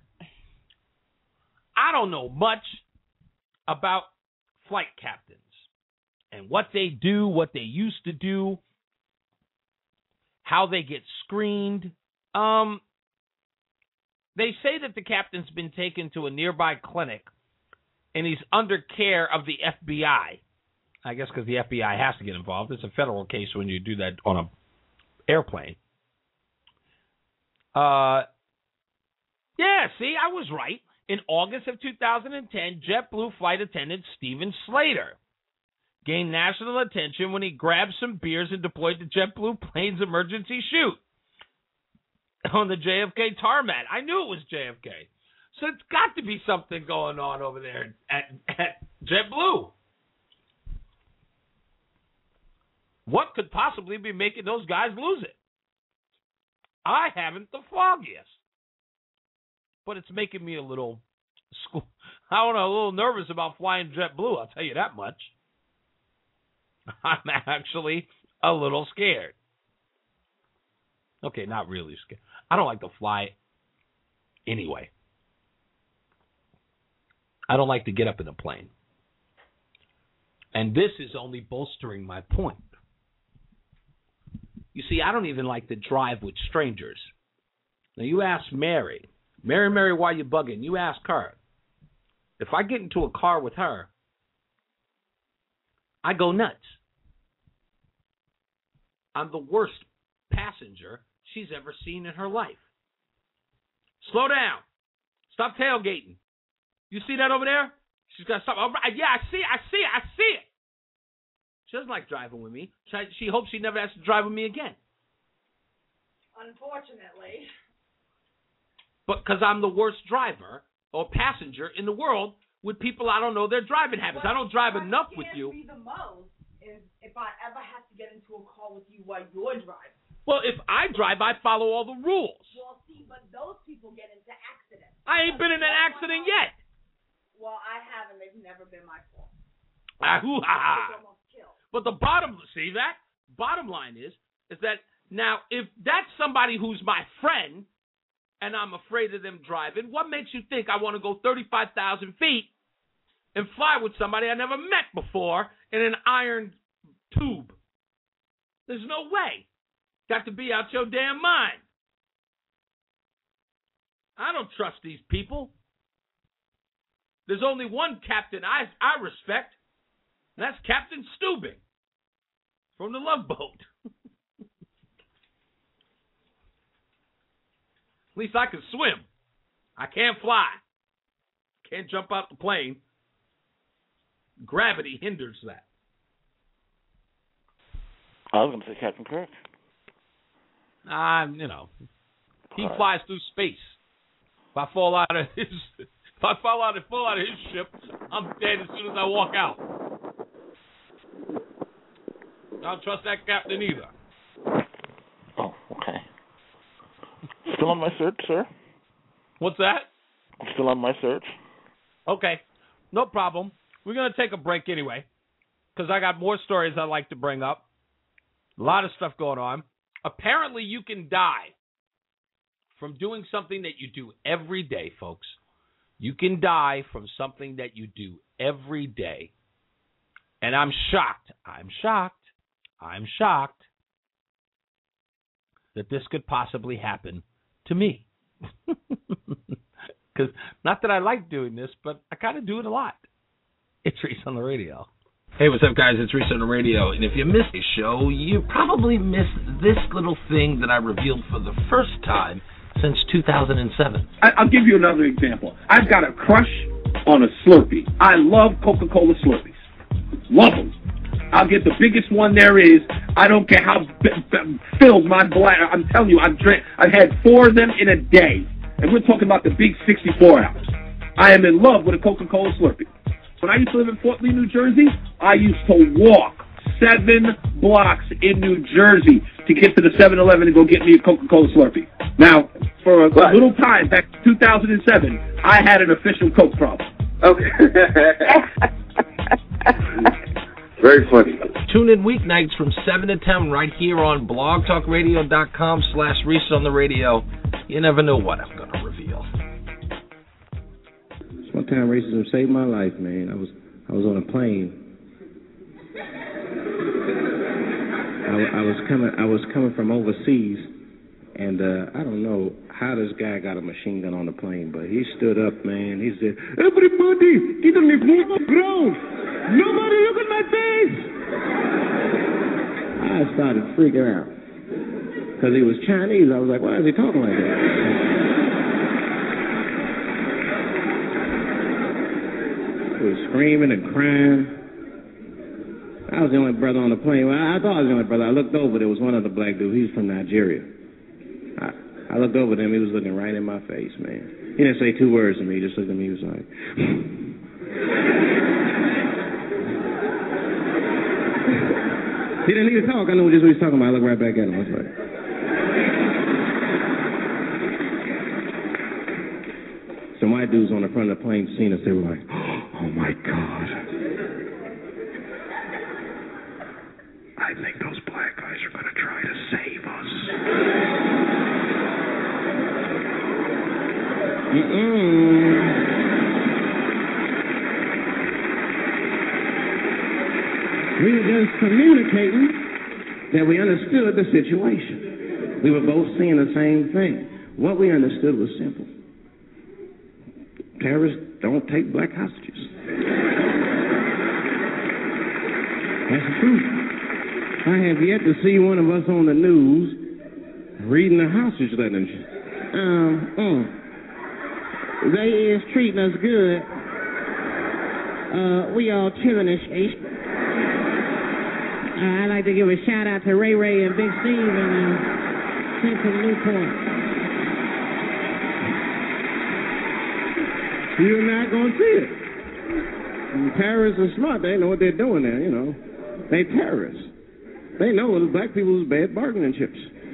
Speaker 9: I don't know much about flight captains and what they do, what they used to do, how they get screened. Um, they say that the captain's been taken to a nearby clinic and he's under care of the F B I. I guess because the F B I has to get involved. It's a federal case when you do that on an airplane. Uh, yeah, see, I was right. In August of two thousand ten, JetBlue flight attendant Steven Slater gained national attention when he grabbed some beers and deployed the JetBlue plane's emergency chute on the J F K tarmac. I knew it was J F K. So it's got to be something going on over there at, at JetBlue. What could possibly be making those guys lose it? I haven't the foggiest. But it's making me a little, I don't know, a little nervous about flying JetBlue, I'll tell you that much. I'm actually a little scared. Okay, not really scared. I don't like to fly anyway. I don't like to get up in a plane. And this is only bolstering my point. You see, I don't even like to drive with strangers. Now, you ask Mary, Mary, Mary, why you bugging? You ask her. If I get into a car with her, I go nuts. I'm the worst passenger she's ever seen in her life. Slow down. Stop tailgating. You see that over there? She's got to stop. Oh, yeah, I see it. I see it. I see it. She doesn't like driving with me. She, she hopes she never has to drive with me again.
Speaker 8: Unfortunately.
Speaker 9: But because I'm the worst driver or passenger in the world with people I don't know their driving habits.
Speaker 8: What
Speaker 9: I don't drive
Speaker 8: what
Speaker 9: enough with you.
Speaker 8: What scares me the most is if I ever have to get into a car with you while you're driving.
Speaker 9: Well, if I drive, I follow all the rules.
Speaker 8: Well, see, but those people get into accidents.
Speaker 9: I ain't been in an accident yet.
Speaker 8: Well, I haven't. They've never been my fault.
Speaker 9: Ah, hoo-ha-ha.
Speaker 8: Almost killed.
Speaker 9: But the bottom, see that? Bottom line is, is that now if that's somebody who's my friend and I'm afraid of them driving, what makes you think I want to go thirty-five thousand feet and fly with somebody I never met before in an iron tube? There's no way. Got to be out your damn mind. I don't trust these people. There's only one captain I I respect, and that's Captain Steubing from the Love Boat. At least I can swim. I can't fly. Can't jump out the plane. Gravity hinders that.
Speaker 3: I was going to say Captain Kirk.
Speaker 9: Ah, uh, you know, he
Speaker 3: All right.
Speaker 9: flies through space. If I fall out of his, if I fall out and fall out of his ship, I'm dead as soon as I walk out. I don't trust that captain either.
Speaker 3: Oh, okay. Still on my search, sir?
Speaker 9: What's that?
Speaker 3: Still on my search.
Speaker 9: Okay, no problem. We're going to take a break anyway, because I got more stories I'd like to bring up. A lot of stuff going on. Apparently, you can die from doing something that you do every day, folks.
Speaker 11: You can die from something that you do every day. And I'm shocked, I'm shocked, I'm shocked that this could possibly happen to me. Because not that I like doing this, but I kind of do it a lot. It's Reese on the radio.
Speaker 10: Hey, what's up, guys? It's Reese on the radio. And if you missed the show, you probably missed this little thing that I revealed for the first time since two thousand seven.
Speaker 13: I, I'll give you another example. I've got a crush on a Slurpee. I love Coca-Cola Slurpees. Love them. I'll get the biggest one there is. I don't care how b- b- filled my bladder. I'm telling you, I've drank. I've had four of them in a day, and we're talking about the big sixty-four ounce. I am in love with a Coca-Cola Slurpee. When I used to live in Fort Lee, New Jersey, I used to walk seven blocks in New Jersey to get to the seven eleven and go get me a Coca-Cola Slurpee. Now, for a, a little time, back in two thousand seven, I had an official Coke problem. Okay.
Speaker 10: Very funny. Tune in weeknights from seven to ten right here on blogtalkradio.com slash Reese on the radio. You never know what I'm going to reveal.
Speaker 14: One time racism saved my life, man. I was I was on a plane. I, I was coming I was coming from overseas, and uh, I don't know how this guy got a machine gun on the plane, but he stood up, man. He said, "Everybody, get on the ground. Nobody look at my face." I started freaking out because he was Chinese. I was like, "Why is he talking like that?" He was screaming and crying. I was the only brother on the plane. Well, I thought I was the only brother. I looked over. There was one other black dude. He was from Nigeria. I, I looked over at him. He was looking right in my face, man. He didn't say two words to me. He just looked at me. He was like... He didn't even talk. I knew just what he was talking about. I looked right back at him. I was like... Some white dudes on the front of the plane seen us. They were like, "Oh, my God. I think those black guys are going to try to save us." Mm-mm. We were just communicating that we understood the situation. We were both seeing the same thing. What we understood was simple. Terrorists don't take black hostages. That's the truth. I have yet to see one of us on the news reading the hostage letters. Um, mm. They is treating us good. Uh, we all chilling and shit. Uh, I'd like to give a shout out to Ray Ray and Big Steve and uh, Central Newport. You're not going to see it. And terrorists are smart. They know what they're doing there, you know. They terrorists. They know that black people's bad bargaining chips.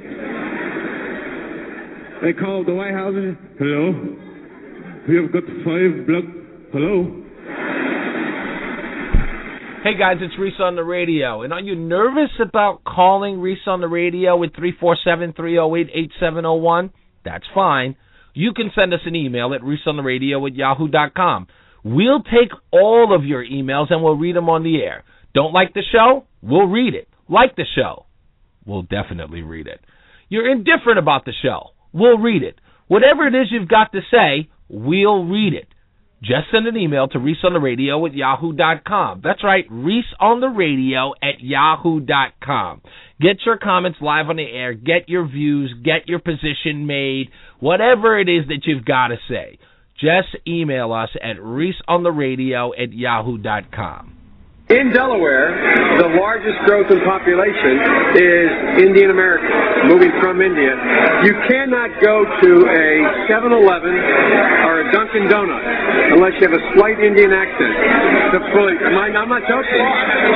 Speaker 14: They called the White House and said, "Hello? We have got five black... Hello?"
Speaker 10: Hey, guys, it's Reese on the radio. And are you nervous about calling Reese on the radio with three four seven, three oh eight, eight seven oh one? That's fine. You can send us an email at reeseontheradio at yahoo dot com. We'll take all of your emails and we'll read them on the air. Don't like the show? We'll read it. Like the show? We'll definitely read it. You're indifferent about the show? We'll read it. Whatever it is you've got to say, we'll read it. Just send an email to reeseontheradio at yahoo dot com. That's right, reeseontheradio at yahoo dot com. Get your comments live on the air. Get your views. Get your position made. Whatever it is that you've got to say, just email us at reeseontheradio at yahoo dot com.
Speaker 15: In Delaware, the largest growth in population is Indian Americans moving from India. You cannot go to a seven eleven or a Dunkin' Donuts unless you have a slight Indian accent. To fully, am I, I'm not joking.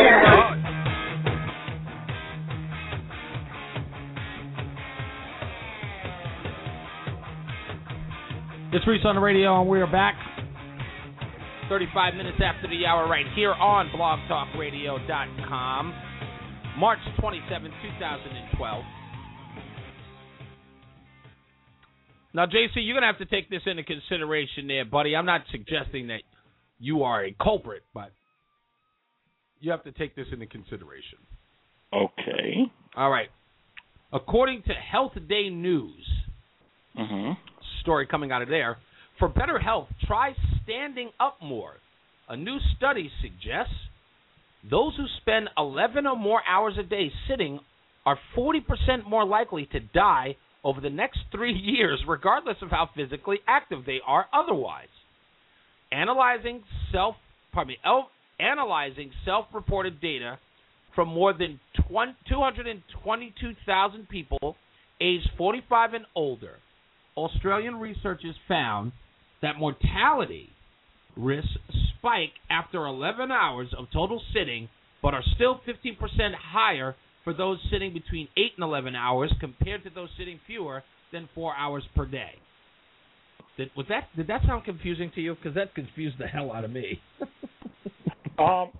Speaker 9: It's Reese on the radio, and we're back. thirty-five minutes after the hour right here on blog talk radio dot com. March twenty-seventh, twenty twelve. Now, J C, you're going to have to take this into consideration there, buddy. I'm not suggesting that you are a culprit, but you have to take this into consideration.
Speaker 3: Okay.
Speaker 9: All right. According to Health Day News,
Speaker 3: Mm-hmm.
Speaker 9: story coming out of there, for better health, try standing up more. A new study suggests those who spend eleven or more hours a day sitting are forty percent more likely to die over the next three years, regardless of how physically active they are otherwise. Analyzing self, pardon me, el- analyzing self-reported data from more than two hundred twenty-two thousand people aged forty-five and older, Australian researchers found that mortality risks spike after eleven hours of total sitting, but are still fifteen percent higher for those sitting between eight and eleven hours compared to those sitting fewer than four hours per day. Did, was that, did that sound confusing to you? Because that confused the hell out of me.
Speaker 3: um,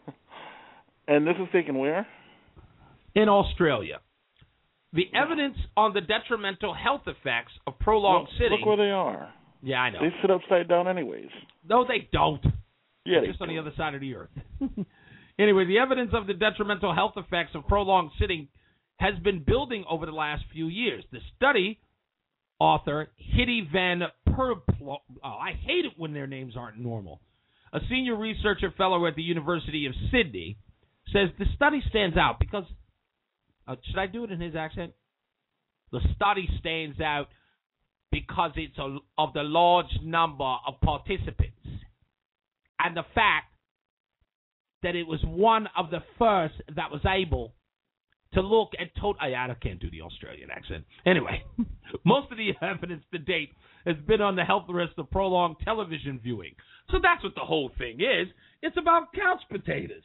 Speaker 3: and this is taken where?
Speaker 9: In Australia. The evidence on the detrimental health effects of prolonged
Speaker 3: Look,
Speaker 9: sitting...
Speaker 3: Look where they are.
Speaker 9: Yeah, I know.
Speaker 3: They sit upside down anyways.
Speaker 9: No, they don't.
Speaker 3: Yeah,
Speaker 9: They're
Speaker 3: they
Speaker 9: just
Speaker 3: do.
Speaker 9: on the other side of the earth. Anyway, the evidence of the detrimental health effects of prolonged sitting has been building over the last few years. The study author, Hitty Van Perplo... Oh, I hate it when their names aren't normal. A senior researcher fellow at the University of Sydney says the study stands out because... Uh, should I do it in his accent? The study stands out because it's a, of the large number of participants and the fact that it was one of the first that was able to look at total... I, I can't do the Australian accent. Anyway, most of the evidence to date has been on the health risks of prolonged television viewing. So that's what the whole thing is. It's about couch potatoes,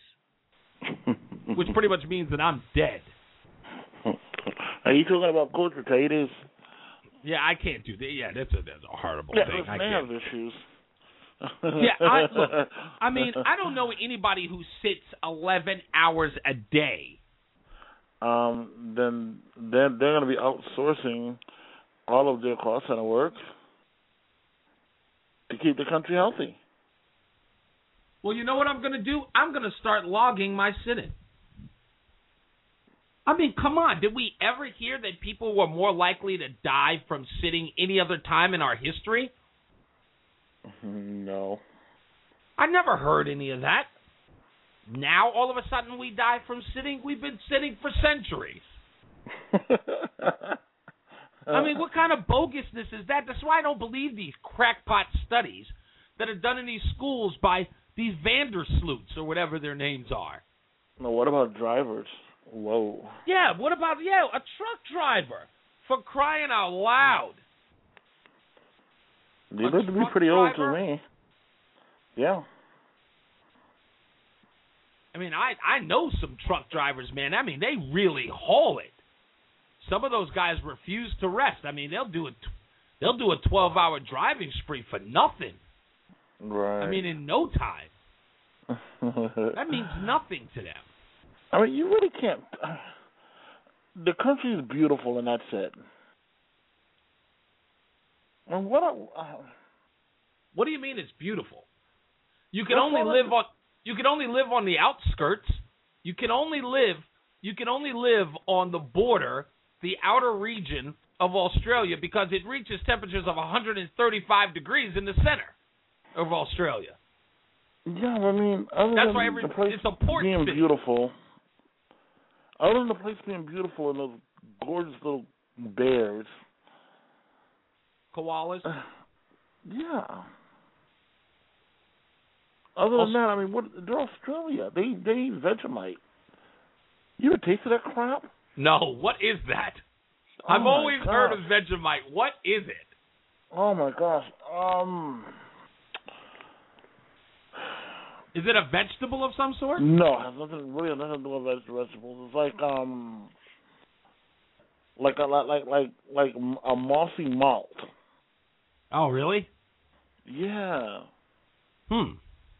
Speaker 9: which pretty much means that I'm dead.
Speaker 3: Are you talking about couch potatoes?
Speaker 9: Yeah, I can't do that. Yeah, that's a, that's a horrible
Speaker 3: yeah,
Speaker 9: thing.
Speaker 3: listen,
Speaker 9: I
Speaker 3: they
Speaker 9: can't.
Speaker 3: have issues.
Speaker 9: yeah, I, look, I mean, I don't know anybody who sits eleven hours a day.
Speaker 3: Um, then they're, they're going to be outsourcing all of their call center work to keep the country healthy.
Speaker 9: Well, you know what I'm going to do? I'm going to start logging my sitting. I mean, come on. Did we ever hear that people were more likely to die from sitting any other time in our history?
Speaker 3: No.
Speaker 9: I never heard any of that. Now, all of a sudden, we die from sitting? We've been sitting for centuries. I mean, what kind of bogusness is that? That's why I don't believe these crackpot studies that are done in these schools by these Vandersloots or whatever their names are.
Speaker 3: No, what about drivers? Whoa.
Speaker 9: Yeah, what about, yeah, a truck driver, for crying out loud.
Speaker 3: They look to be pretty old to me. Yeah.
Speaker 9: I mean, I, I know some truck drivers, man. I mean, they really haul it. Some of those guys refuse to rest. I mean, they'll do a, they'll do a twelve-hour driving spree for nothing.
Speaker 3: Right.
Speaker 9: I mean, in no time. That means nothing to them.
Speaker 3: I mean, you really can't. The country is beautiful, and that's it. And what? A, uh,
Speaker 9: what do you mean it's beautiful? You can
Speaker 3: That's
Speaker 9: only
Speaker 3: all
Speaker 9: live
Speaker 3: I-
Speaker 9: on. You can only live on the outskirts. You can only live. You can only live on the border, the outer region of Australia, because it reaches temperatures of one hundred thirty-five degrees in the center of Australia.
Speaker 3: Yeah, I mean, other
Speaker 9: That's
Speaker 3: than
Speaker 9: why every,
Speaker 3: the place
Speaker 9: it's a port
Speaker 3: being
Speaker 9: city.
Speaker 3: beautiful, other than the place being beautiful and those gorgeous little bears,
Speaker 9: Koalas.
Speaker 3: yeah. Other than that, I mean, what? They're Australia. They they eat Vegemite. You ever tasted that crap?
Speaker 9: No, what is that?
Speaker 3: Oh
Speaker 9: I've
Speaker 3: my
Speaker 9: always heard
Speaker 3: gosh.
Speaker 9: of Vegemite. What is it?
Speaker 3: Oh my gosh. Um.
Speaker 9: Is it a vegetable of some sort?
Speaker 3: No, it has nothing really nothing to do with vegetables. It's like um, like a like like like like a mossy malt.
Speaker 9: Oh, really?
Speaker 3: Yeah.
Speaker 9: Hmm.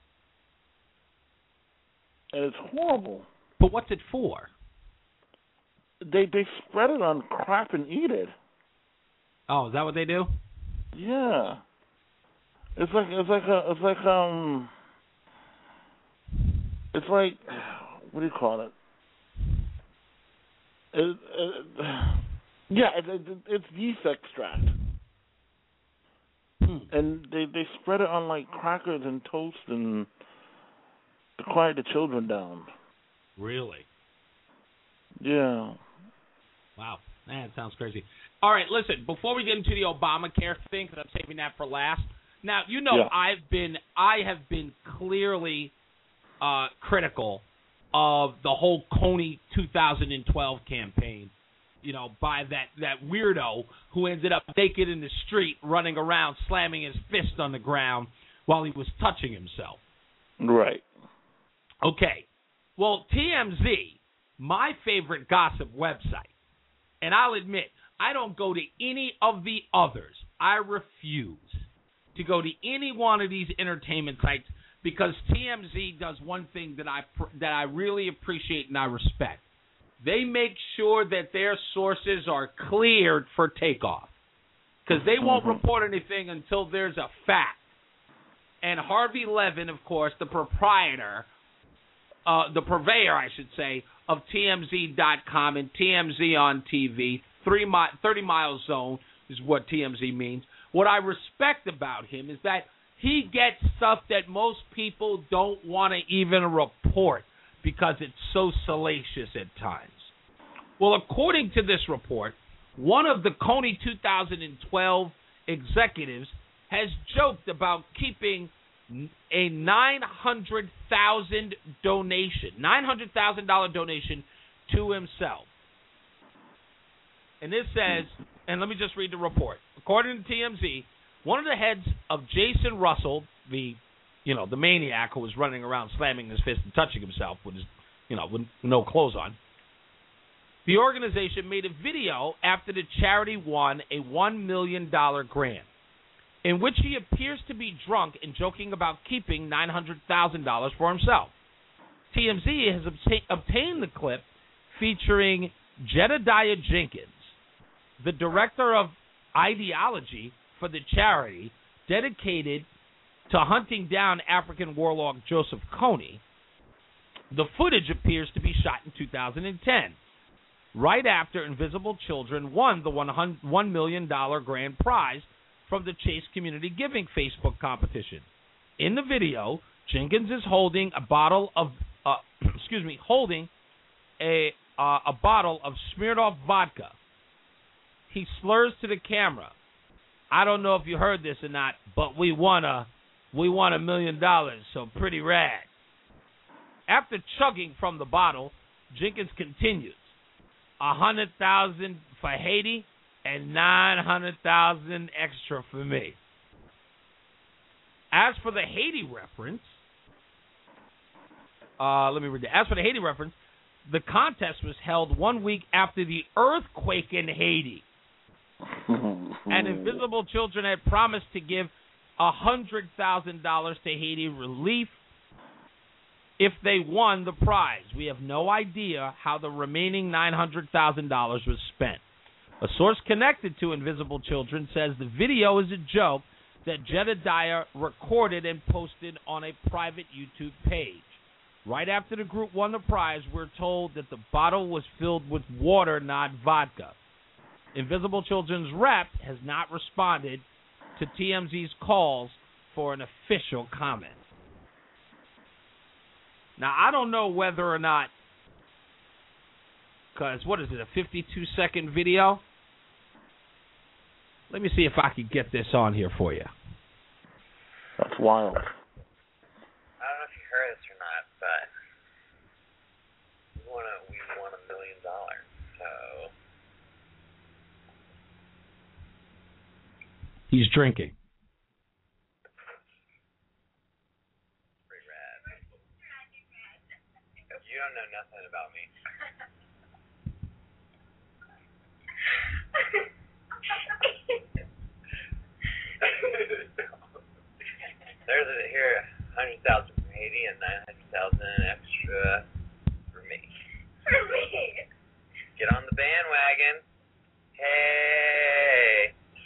Speaker 3: And it's horrible.
Speaker 9: But what's it for?
Speaker 3: They they spread it on crap and eat it.
Speaker 9: Oh, is that what they do?
Speaker 3: Yeah. It's like it's like a it's like um it's like what do you call it? It, it, yeah, it, it, it's yeast extract,
Speaker 9: hmm.
Speaker 3: and they they spread it on like crackers and toast and to quiet the children down.
Speaker 9: Really?
Speaker 3: Yeah.
Speaker 9: Wow, that sounds crazy. All right, listen. Before we get into the Obamacare thing, because I'm saving that for last. Now, you know,
Speaker 3: Yeah.
Speaker 9: I've been I have been clearly uh, critical of the whole Coney two thousand twelve campaign, you know, by that, that weirdo who ended up naked in the street running around slamming his fist on the ground while he was touching himself.
Speaker 3: Right.
Speaker 9: Okay. Well, T M Z, my favorite gossip website, and I'll admit, I don't go to any of the others. I refuse to go to any one of these entertainment sites because T M Z does one thing that I that I really appreciate and I respect. They make sure that their sources are cleared for takeoff because they won't
Speaker 3: Mhm.
Speaker 9: report anything until there's a fact. And Harvey Levin, of course, the proprietor, uh, the purveyor, I should say, of T M Z dot com and T M Z on T V, three mi- thirty mile zone is what T M Z means. What I respect about him is that he gets stuff that most people don't want to even report because it's so salacious at times. Well, according to this report, one of the Coney two thousand twelve executives has joked about keeping a nine hundred thousand dollars donation, nine hundred thousand dollars donation to himself. And this says, and let me just read the report. According to T M Z, one of the heads of Jason Russell, the, you know, the maniac who was running around slamming his fist and touching himself with his, you know, with no clothes on, the organization made a video after the charity won a one million dollars grant, in which he appears to be drunk and joking about keeping nine hundred thousand dollars for himself. T M Z has obta- obtained the clip featuring Jedediah Jenkins, the director of ideology for the charity dedicated to hunting down African warlord Joseph Kony. The footage appears to be shot in two thousand ten, right after Invisible Children won the one million dollars grand prize from the Chase Community Giving Facebook competition. In the video, Jenkins is holding a bottle of, uh, excuse me, holding a uh, a bottle of Smirnoff vodka. He slurs to the camera. I don't know if you heard this or not, but we won a we won a million dollars, so pretty rad. After chugging from the bottle, Jenkins continues, a hundred thousand for Haiti and nine hundred thousand extra for me. As for the Haiti reference, uh, let me read that. As for the Haiti reference, the contest was held one week after the earthquake in Haiti. And Invisible Children had promised to give one hundred thousand dollars to Haiti relief if they won the prize. We have no idea how the remaining nine hundred thousand dollars was spent. A source connected to Invisible Children says the video is a joke that Jedediah recorded and posted on a private YouTube page. Right after the group won the prize, we're told that the bottle was filled with water, not vodka. Invisible Children's rep has not responded to T M Z's calls for an official comment. Now, I don't know whether or not, because what is it, a fifty-two second video? Let me see if I can get this on here for you.
Speaker 3: That's wild.
Speaker 12: I don't know if you heard this or not, but we won a, we won a million dollars, so...
Speaker 9: He's drinking.
Speaker 12: Pretty rad. You don't know nothing about me. There's a, here one hundred thousand for Haiti and nine hundred thousand extra for me. For me. Get on the bandwagon. Hey.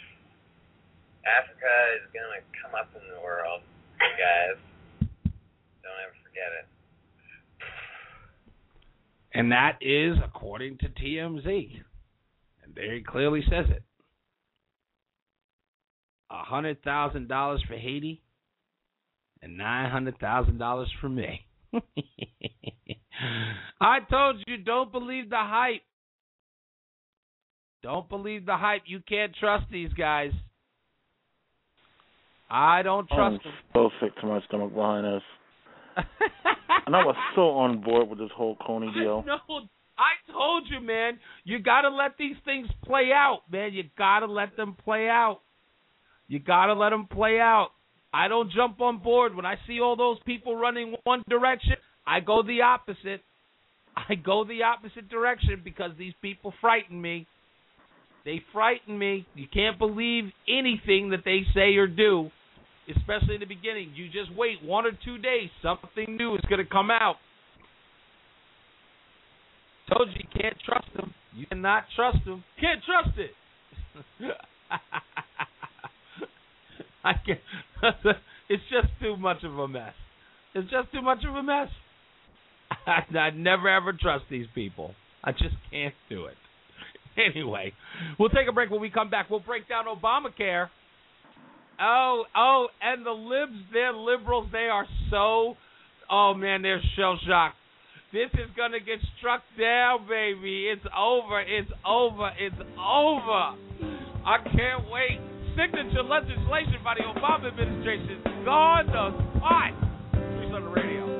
Speaker 10: And that is according to T M Z. And there he clearly says it. one hundred thousand dollars for Haiti and nine hundred thousand dollars for me. I told you, don't believe the hype. Don't believe the hype. You can't trust these guys. I don't trust
Speaker 3: I'm
Speaker 10: them.
Speaker 3: so sick to my stomach behind this. And I was so on board with this whole Coney deal.
Speaker 10: No, I told you, man. You got to let these things play out, man. You got to let them play out. You got to let them play out. I don't jump on board. When I see all those people running one direction, I go the opposite. I go the opposite direction because these people frighten me. They frighten me. You can't believe anything that they say or do, especially in the beginning. You just wait one or two days. Something new is going to come out. Told you, you can't trust them. You cannot trust them. Can't trust it. I can't. It's just too much of a mess. It's just too much of a mess. I, I never ever trust these people. I just can't do it. Anyway, we'll take a break. When we come back, we'll break down Obamacare. Oh, oh, and the libs, they're liberals. They are so, oh, man, they're shell-shocked. This is going to get struck down, baby. It's over. It's over. It's over. I can't wait. Signature legislation by the Obama administration is gone the spot. Reese on the radio.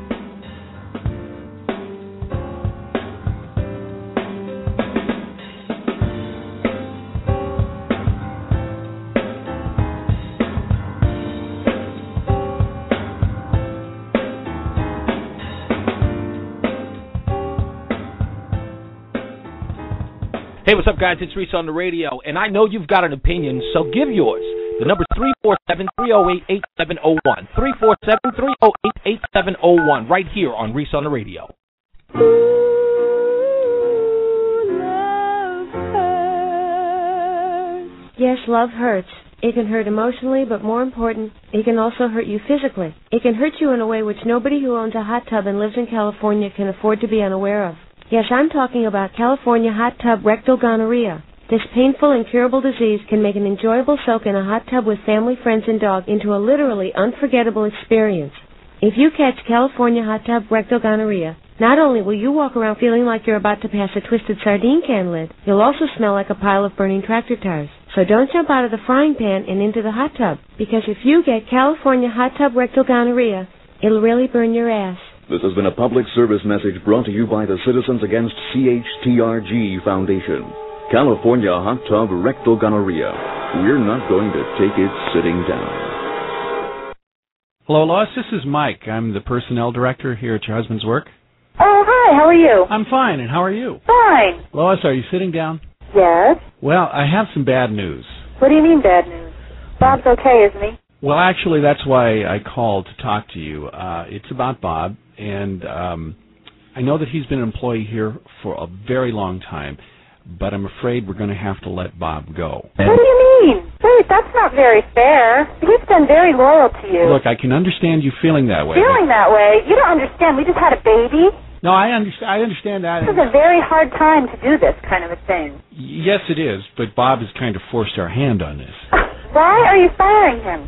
Speaker 10: Hey, what's up, guys? It's Reese on the radio, and I know you've got an opinion, so give yours. The number's three four seven, three oh eight, eight seven oh one. three four seven, three oh eight, eight seven oh one, right here on Reese on the radio.
Speaker 16: Yes, love hurts. It can hurt emotionally, but more important, it can also hurt you physically. It can hurt you in a way which nobody who owns a hot tub and lives in California can afford to be unaware of. Yes, I'm talking about California hot tub rectal gonorrhea. This painful, incurable disease can make an enjoyable soak in a hot tub with family, friends, and dog into a literally unforgettable experience. If you catch California hot tub rectal gonorrhea, not only will you walk around feeling like you're about to pass a twisted sardine can lid, you'll also smell like a pile of burning tractor tires. So don't jump out of the frying pan and into the hot tub, because if you get California hot tub rectal gonorrhea, it'll really burn your ass.
Speaker 17: This has been a public service message brought to you by the Citizens Against C H T R G Foundation. California hot tub rectal gonorrhea. We're not going to take it sitting down.
Speaker 18: Hello, Lois. This is Mike. I'm the personnel director here at your husband's work.
Speaker 19: Oh, hi. How are you?
Speaker 18: I'm fine, and how are you?
Speaker 19: Fine.
Speaker 18: Lois, are you sitting down?
Speaker 19: Yes.
Speaker 18: Well, I have some bad news.
Speaker 19: What do you mean bad news? Bob's okay, isn't he?
Speaker 18: Well, actually, that's why I called to talk to you. Uh, it's about Bob, and um, I know that he's been an employee here for a very long time, but I'm afraid we're going to have to let Bob go.
Speaker 19: What do you mean? Wait, that's not very fair. He's been very loyal to you.
Speaker 18: Look, I can understand you feeling that way.
Speaker 19: Feeling that way? You don't understand. We just had a baby.
Speaker 18: No, I, under- I understand that.
Speaker 19: This is a very hard time to do this kind of a thing.
Speaker 18: Yes, it is, but Bob has kind of forced our hand on this.
Speaker 19: Why are you firing him?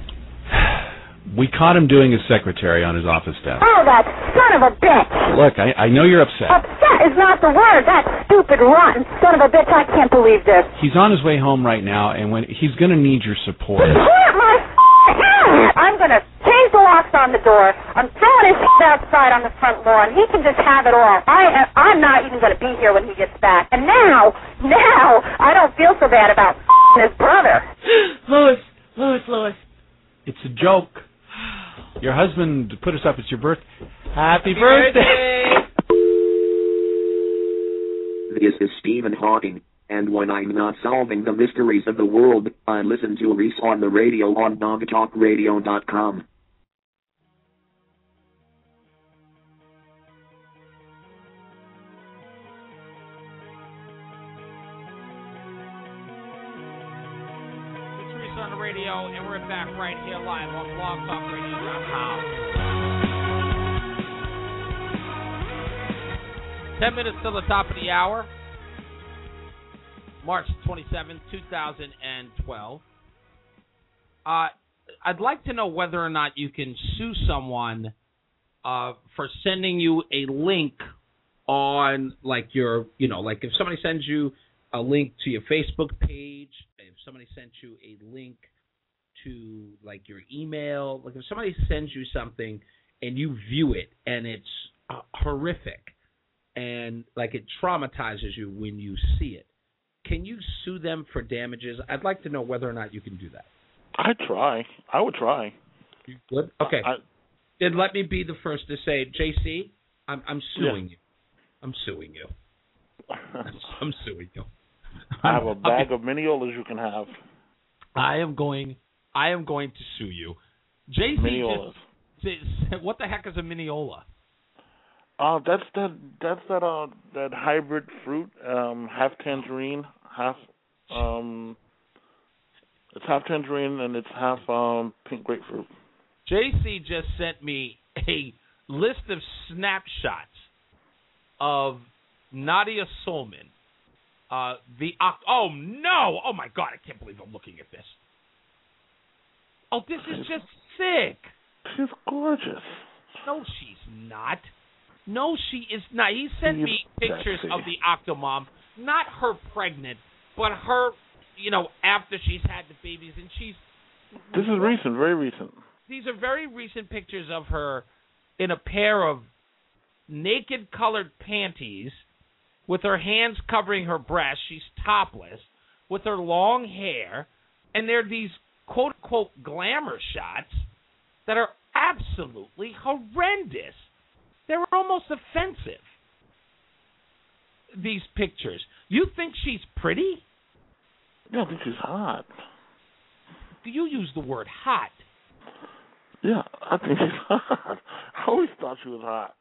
Speaker 18: We caught him doing his secretary on his office desk.
Speaker 19: Oh, that son of a bitch!
Speaker 18: Look, I, I know you're upset.
Speaker 19: Upset is not the word. That stupid, rotten son of a bitch. I can't believe this.
Speaker 18: He's on his way home right now, and when he's going to need your support.
Speaker 19: Support my ass! I'm going to change the locks on the door. I'm throwing his outside on the front lawn. He can just have it all. I, I'm not even going to be here when he gets back. And now, now, I don't feel so bad about his brother.
Speaker 18: Lois, Lois, Lois. It's a joke. Your husband put us up. It's your birthday. Happy, Happy birthday.
Speaker 20: birthday! This is Stephen Hawking, and when I'm not solving the mysteries of the world, I listen to Reese on the radio on dog talk radio dot com.
Speaker 9: On the radio, and we're back right here live on blog talk radio dot com. Ten minutes till the top of the hour. March twenty-seventh, two thousand twelve. Uh, I'd like to know whether or not you can sue someone uh, for sending you a link on, like, your, you know, like if somebody sends you a link to your Facebook page, if somebody sent you a link to, like, your email, like if somebody sends you something and you view it and it's uh, horrific and, like, it traumatizes you when you see it, can you sue them for damages? I'd like to know whether or not you can do that.
Speaker 3: I'd try. I would try.
Speaker 9: You would? Okay.
Speaker 3: I,
Speaker 9: Then let me be the first to say, J C, I'm, I'm suing
Speaker 3: yeah.
Speaker 9: you. I'm suing you. I'm suing you.
Speaker 3: I have a bag
Speaker 9: okay.
Speaker 3: of Minneolas you can have.
Speaker 9: I am going. I am going to sue you, J C.
Speaker 3: Minneolas.
Speaker 9: Just, what the heck is a Mineola?
Speaker 3: Uh, that's that. That's that. Uh, that hybrid fruit. Um, half tangerine, half. Um, it's half tangerine and it's half um pink grapefruit.
Speaker 9: J C just sent me a list of snapshots of Nadia Solman. Uh, the oh no! Oh my God! I can't believe I'm looking at this. Oh, this is just sick.
Speaker 3: She's gorgeous.
Speaker 9: No, she's not. No, she is not. He sent
Speaker 3: She's
Speaker 9: me pictures
Speaker 3: sexy.
Speaker 9: of the Octomom, not her pregnant, but her, you know, after she's had the babies, and she's.
Speaker 3: This is recent, very recent.
Speaker 9: These are very recent pictures of her in a pair of naked colored panties with her hands covering her breasts. She's topless with her long hair, and they're these quote-unquote glamour shots that are absolutely horrendous. They're almost offensive, these pictures. You think she's pretty?
Speaker 3: Yeah, I think she's hot.
Speaker 9: Do you use the word hot?
Speaker 3: Yeah, I think she's hot. I always thought she was hot.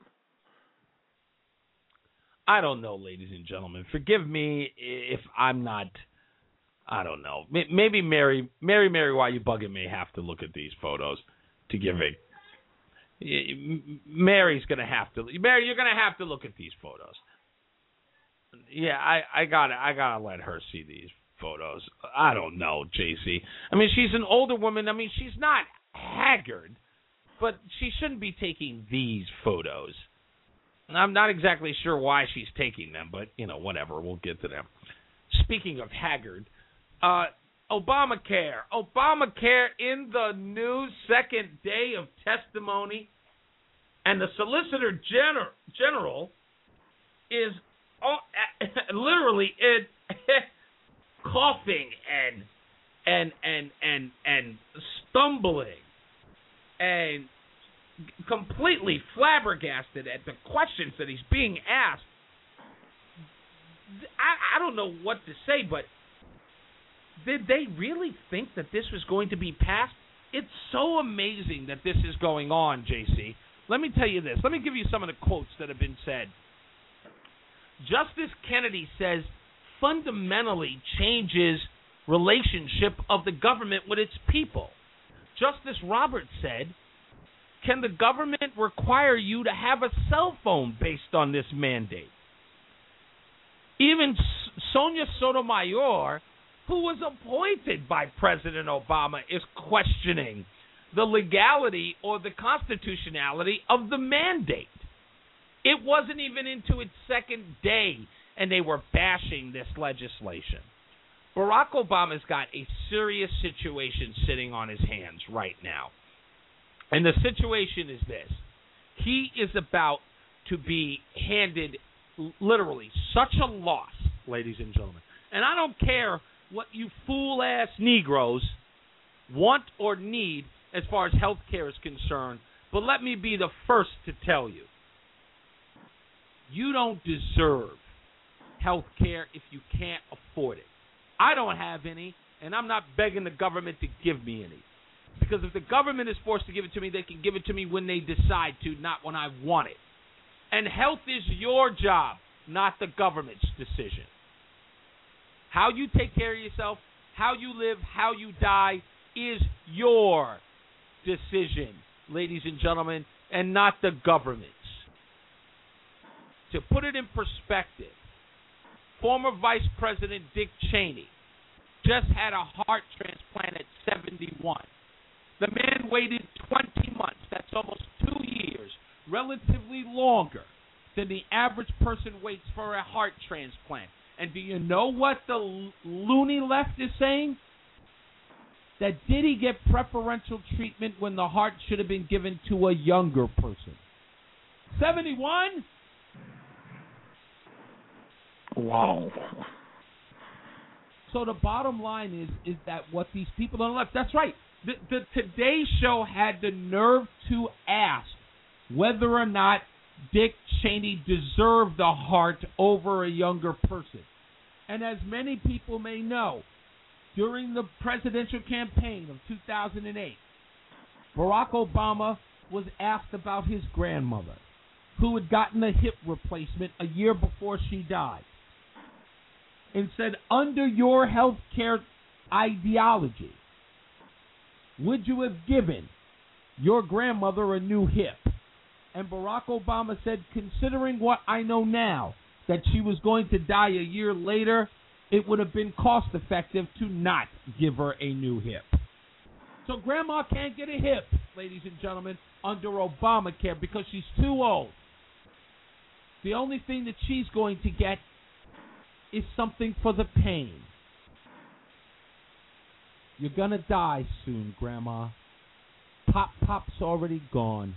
Speaker 9: I don't know, ladies and gentlemen. Forgive me if I'm not, I don't know. Maybe Mary, Mary, Mary, why you bugging me, have to look at these photos to give a... Mary's going to have to... Mary, you're going to have to look at these photos. Yeah, I, I gotta I gotta let her see these photos. I don't know, J C. I mean, she's an older woman. I mean, she's not haggard, but she shouldn't be taking these photos. I'm not exactly sure why she's taking them, but, you know, whatever. We'll get to them. Speaking of haggard, uh, Obamacare. Obamacare in the news, second day of testimony, and the Solicitor Gener- General is oh, literally it, coughing and and and and and stumbling and completely flabbergasted at the questions that he's being asked. I, I don't know what to say, but did they really think that this was going to be passed? It's so amazing that this is going on, J C. Let me tell you this. Let me give you some of the quotes that have been said. Justice Kennedy says fundamentally changes relationship of the government with its people. Justice Roberts said, can the government require you to have a cell phone based on this mandate? Even Sonia Sotomayor, who was appointed by President Obama, is questioning the legality or the constitutionality of the mandate. It wasn't even into its second day, and they were bashing this legislation. Barack Obama's got a serious situation sitting on his hands right now. And the situation is this. He is about to be handed literally such a loss, ladies and gentlemen. And I don't care what you fool-ass Negroes want or need as far as health care is concerned, but let me be the first to tell you, you don't deserve health care if you can't afford it. I don't have any, and I'm not begging the government to give me any. Because if the government is forced to give it to me, they can give it to me when they decide to, not when I want it. And health is your job, not the government's decision. How you take care of yourself, how you live, how you die is your decision, ladies and gentlemen, and not the government's. To put it in perspective, former Vice President Dick Cheney just had a heart transplant at seventy-one. The man waited twenty months. That's almost two years, relatively longer than the average person waits for a heart transplant. And do you know what the loony left is saying? That did he get preferential treatment when the heart should have been given to a younger person? seventy-one?
Speaker 3: Wow.
Speaker 9: So the bottom line is is that what these people on the left, that's right. The, the Today Show had the nerve to ask whether or not Dick Cheney deserved the heart over a younger person. And as many people may know, during the presidential campaign of two thousand eight, Barack Obama was asked about his grandmother, who had gotten a hip replacement a year before she died, and said, under your health care ideology, would you have given your grandmother a new hip? And Barack Obama said, considering what I know now, that she was going to die a year later, it would have been cost effective to not give her a new hip. So grandma can't get a hip, ladies and gentlemen, under Obamacare because she's too old. The only thing that she's going to get is something for the pain. You're going to die soon, Grandma. Pop Pop's already gone.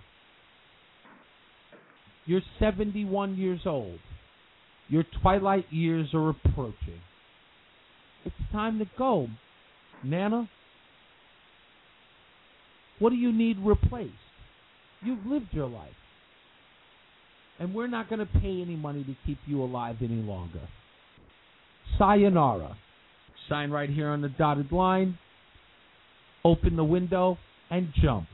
Speaker 9: You're seventy-one years old. Your twilight years are approaching. It's time to go, Nana. What do you need replaced? You've lived your life. And we're not going to pay any money to keep you alive any longer. Sayonara. Sign right here on the dotted line. Open the window and jump.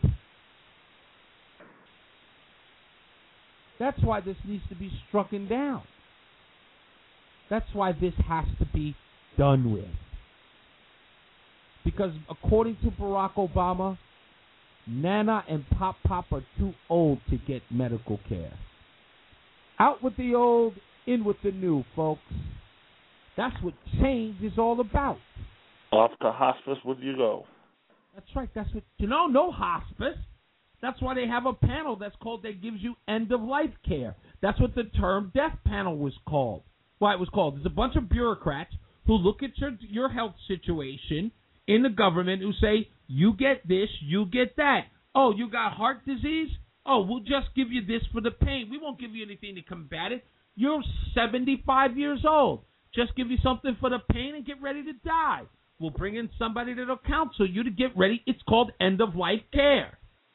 Speaker 9: That's why this needs to be strucken down. That's why this has to be done with. Because according to Barack Obama, Nana and Pop Pop are too old to get medical care. Out with the old, in with the new, folks. That's what change is all about.
Speaker 3: Off to hospice would you go?
Speaker 9: That's right. That's what you know. No hospice. That's why they have a panel that's called that gives you end of life care. That's what the term death panel was called. Why it was called. There's a bunch of bureaucrats who look at your your health situation in the government who say you get this, you get that. Oh, you got heart disease? Oh, we'll just give you this for the pain. We won't give you anything to combat it. You're seventy-five years old. Just give you something for the pain and get ready to die. We'll bring in somebody that'll counsel you to get ready. It's called end-of-life care.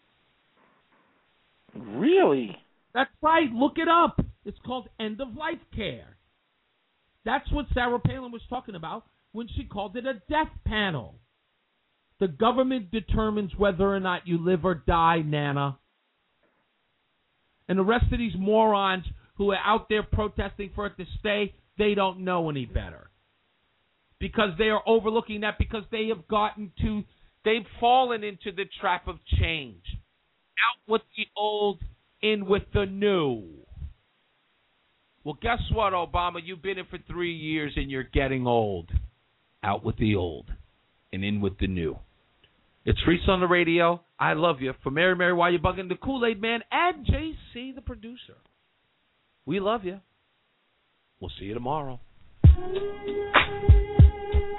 Speaker 3: Really?
Speaker 9: That's right. Look it up. It's called end-of-life care. That's what Sarah Palin was talking about when she called it a death panel. The government determines whether or not you live or die, Nana. And the rest of these morons who are out there protesting for it to stay, they don't know any better. Because they are overlooking that because they have gotten to, they've fallen into the trap of change. Out with the old, in with the new. Well, guess what, Obama? You've been in for three years and you're getting old. Out with the old and in with the new. It's Reese on the radio. I love you. For Mary Mary, why you bugging the Kool-Aid Man and J C, the producer. We love you. We'll see you tomorrow.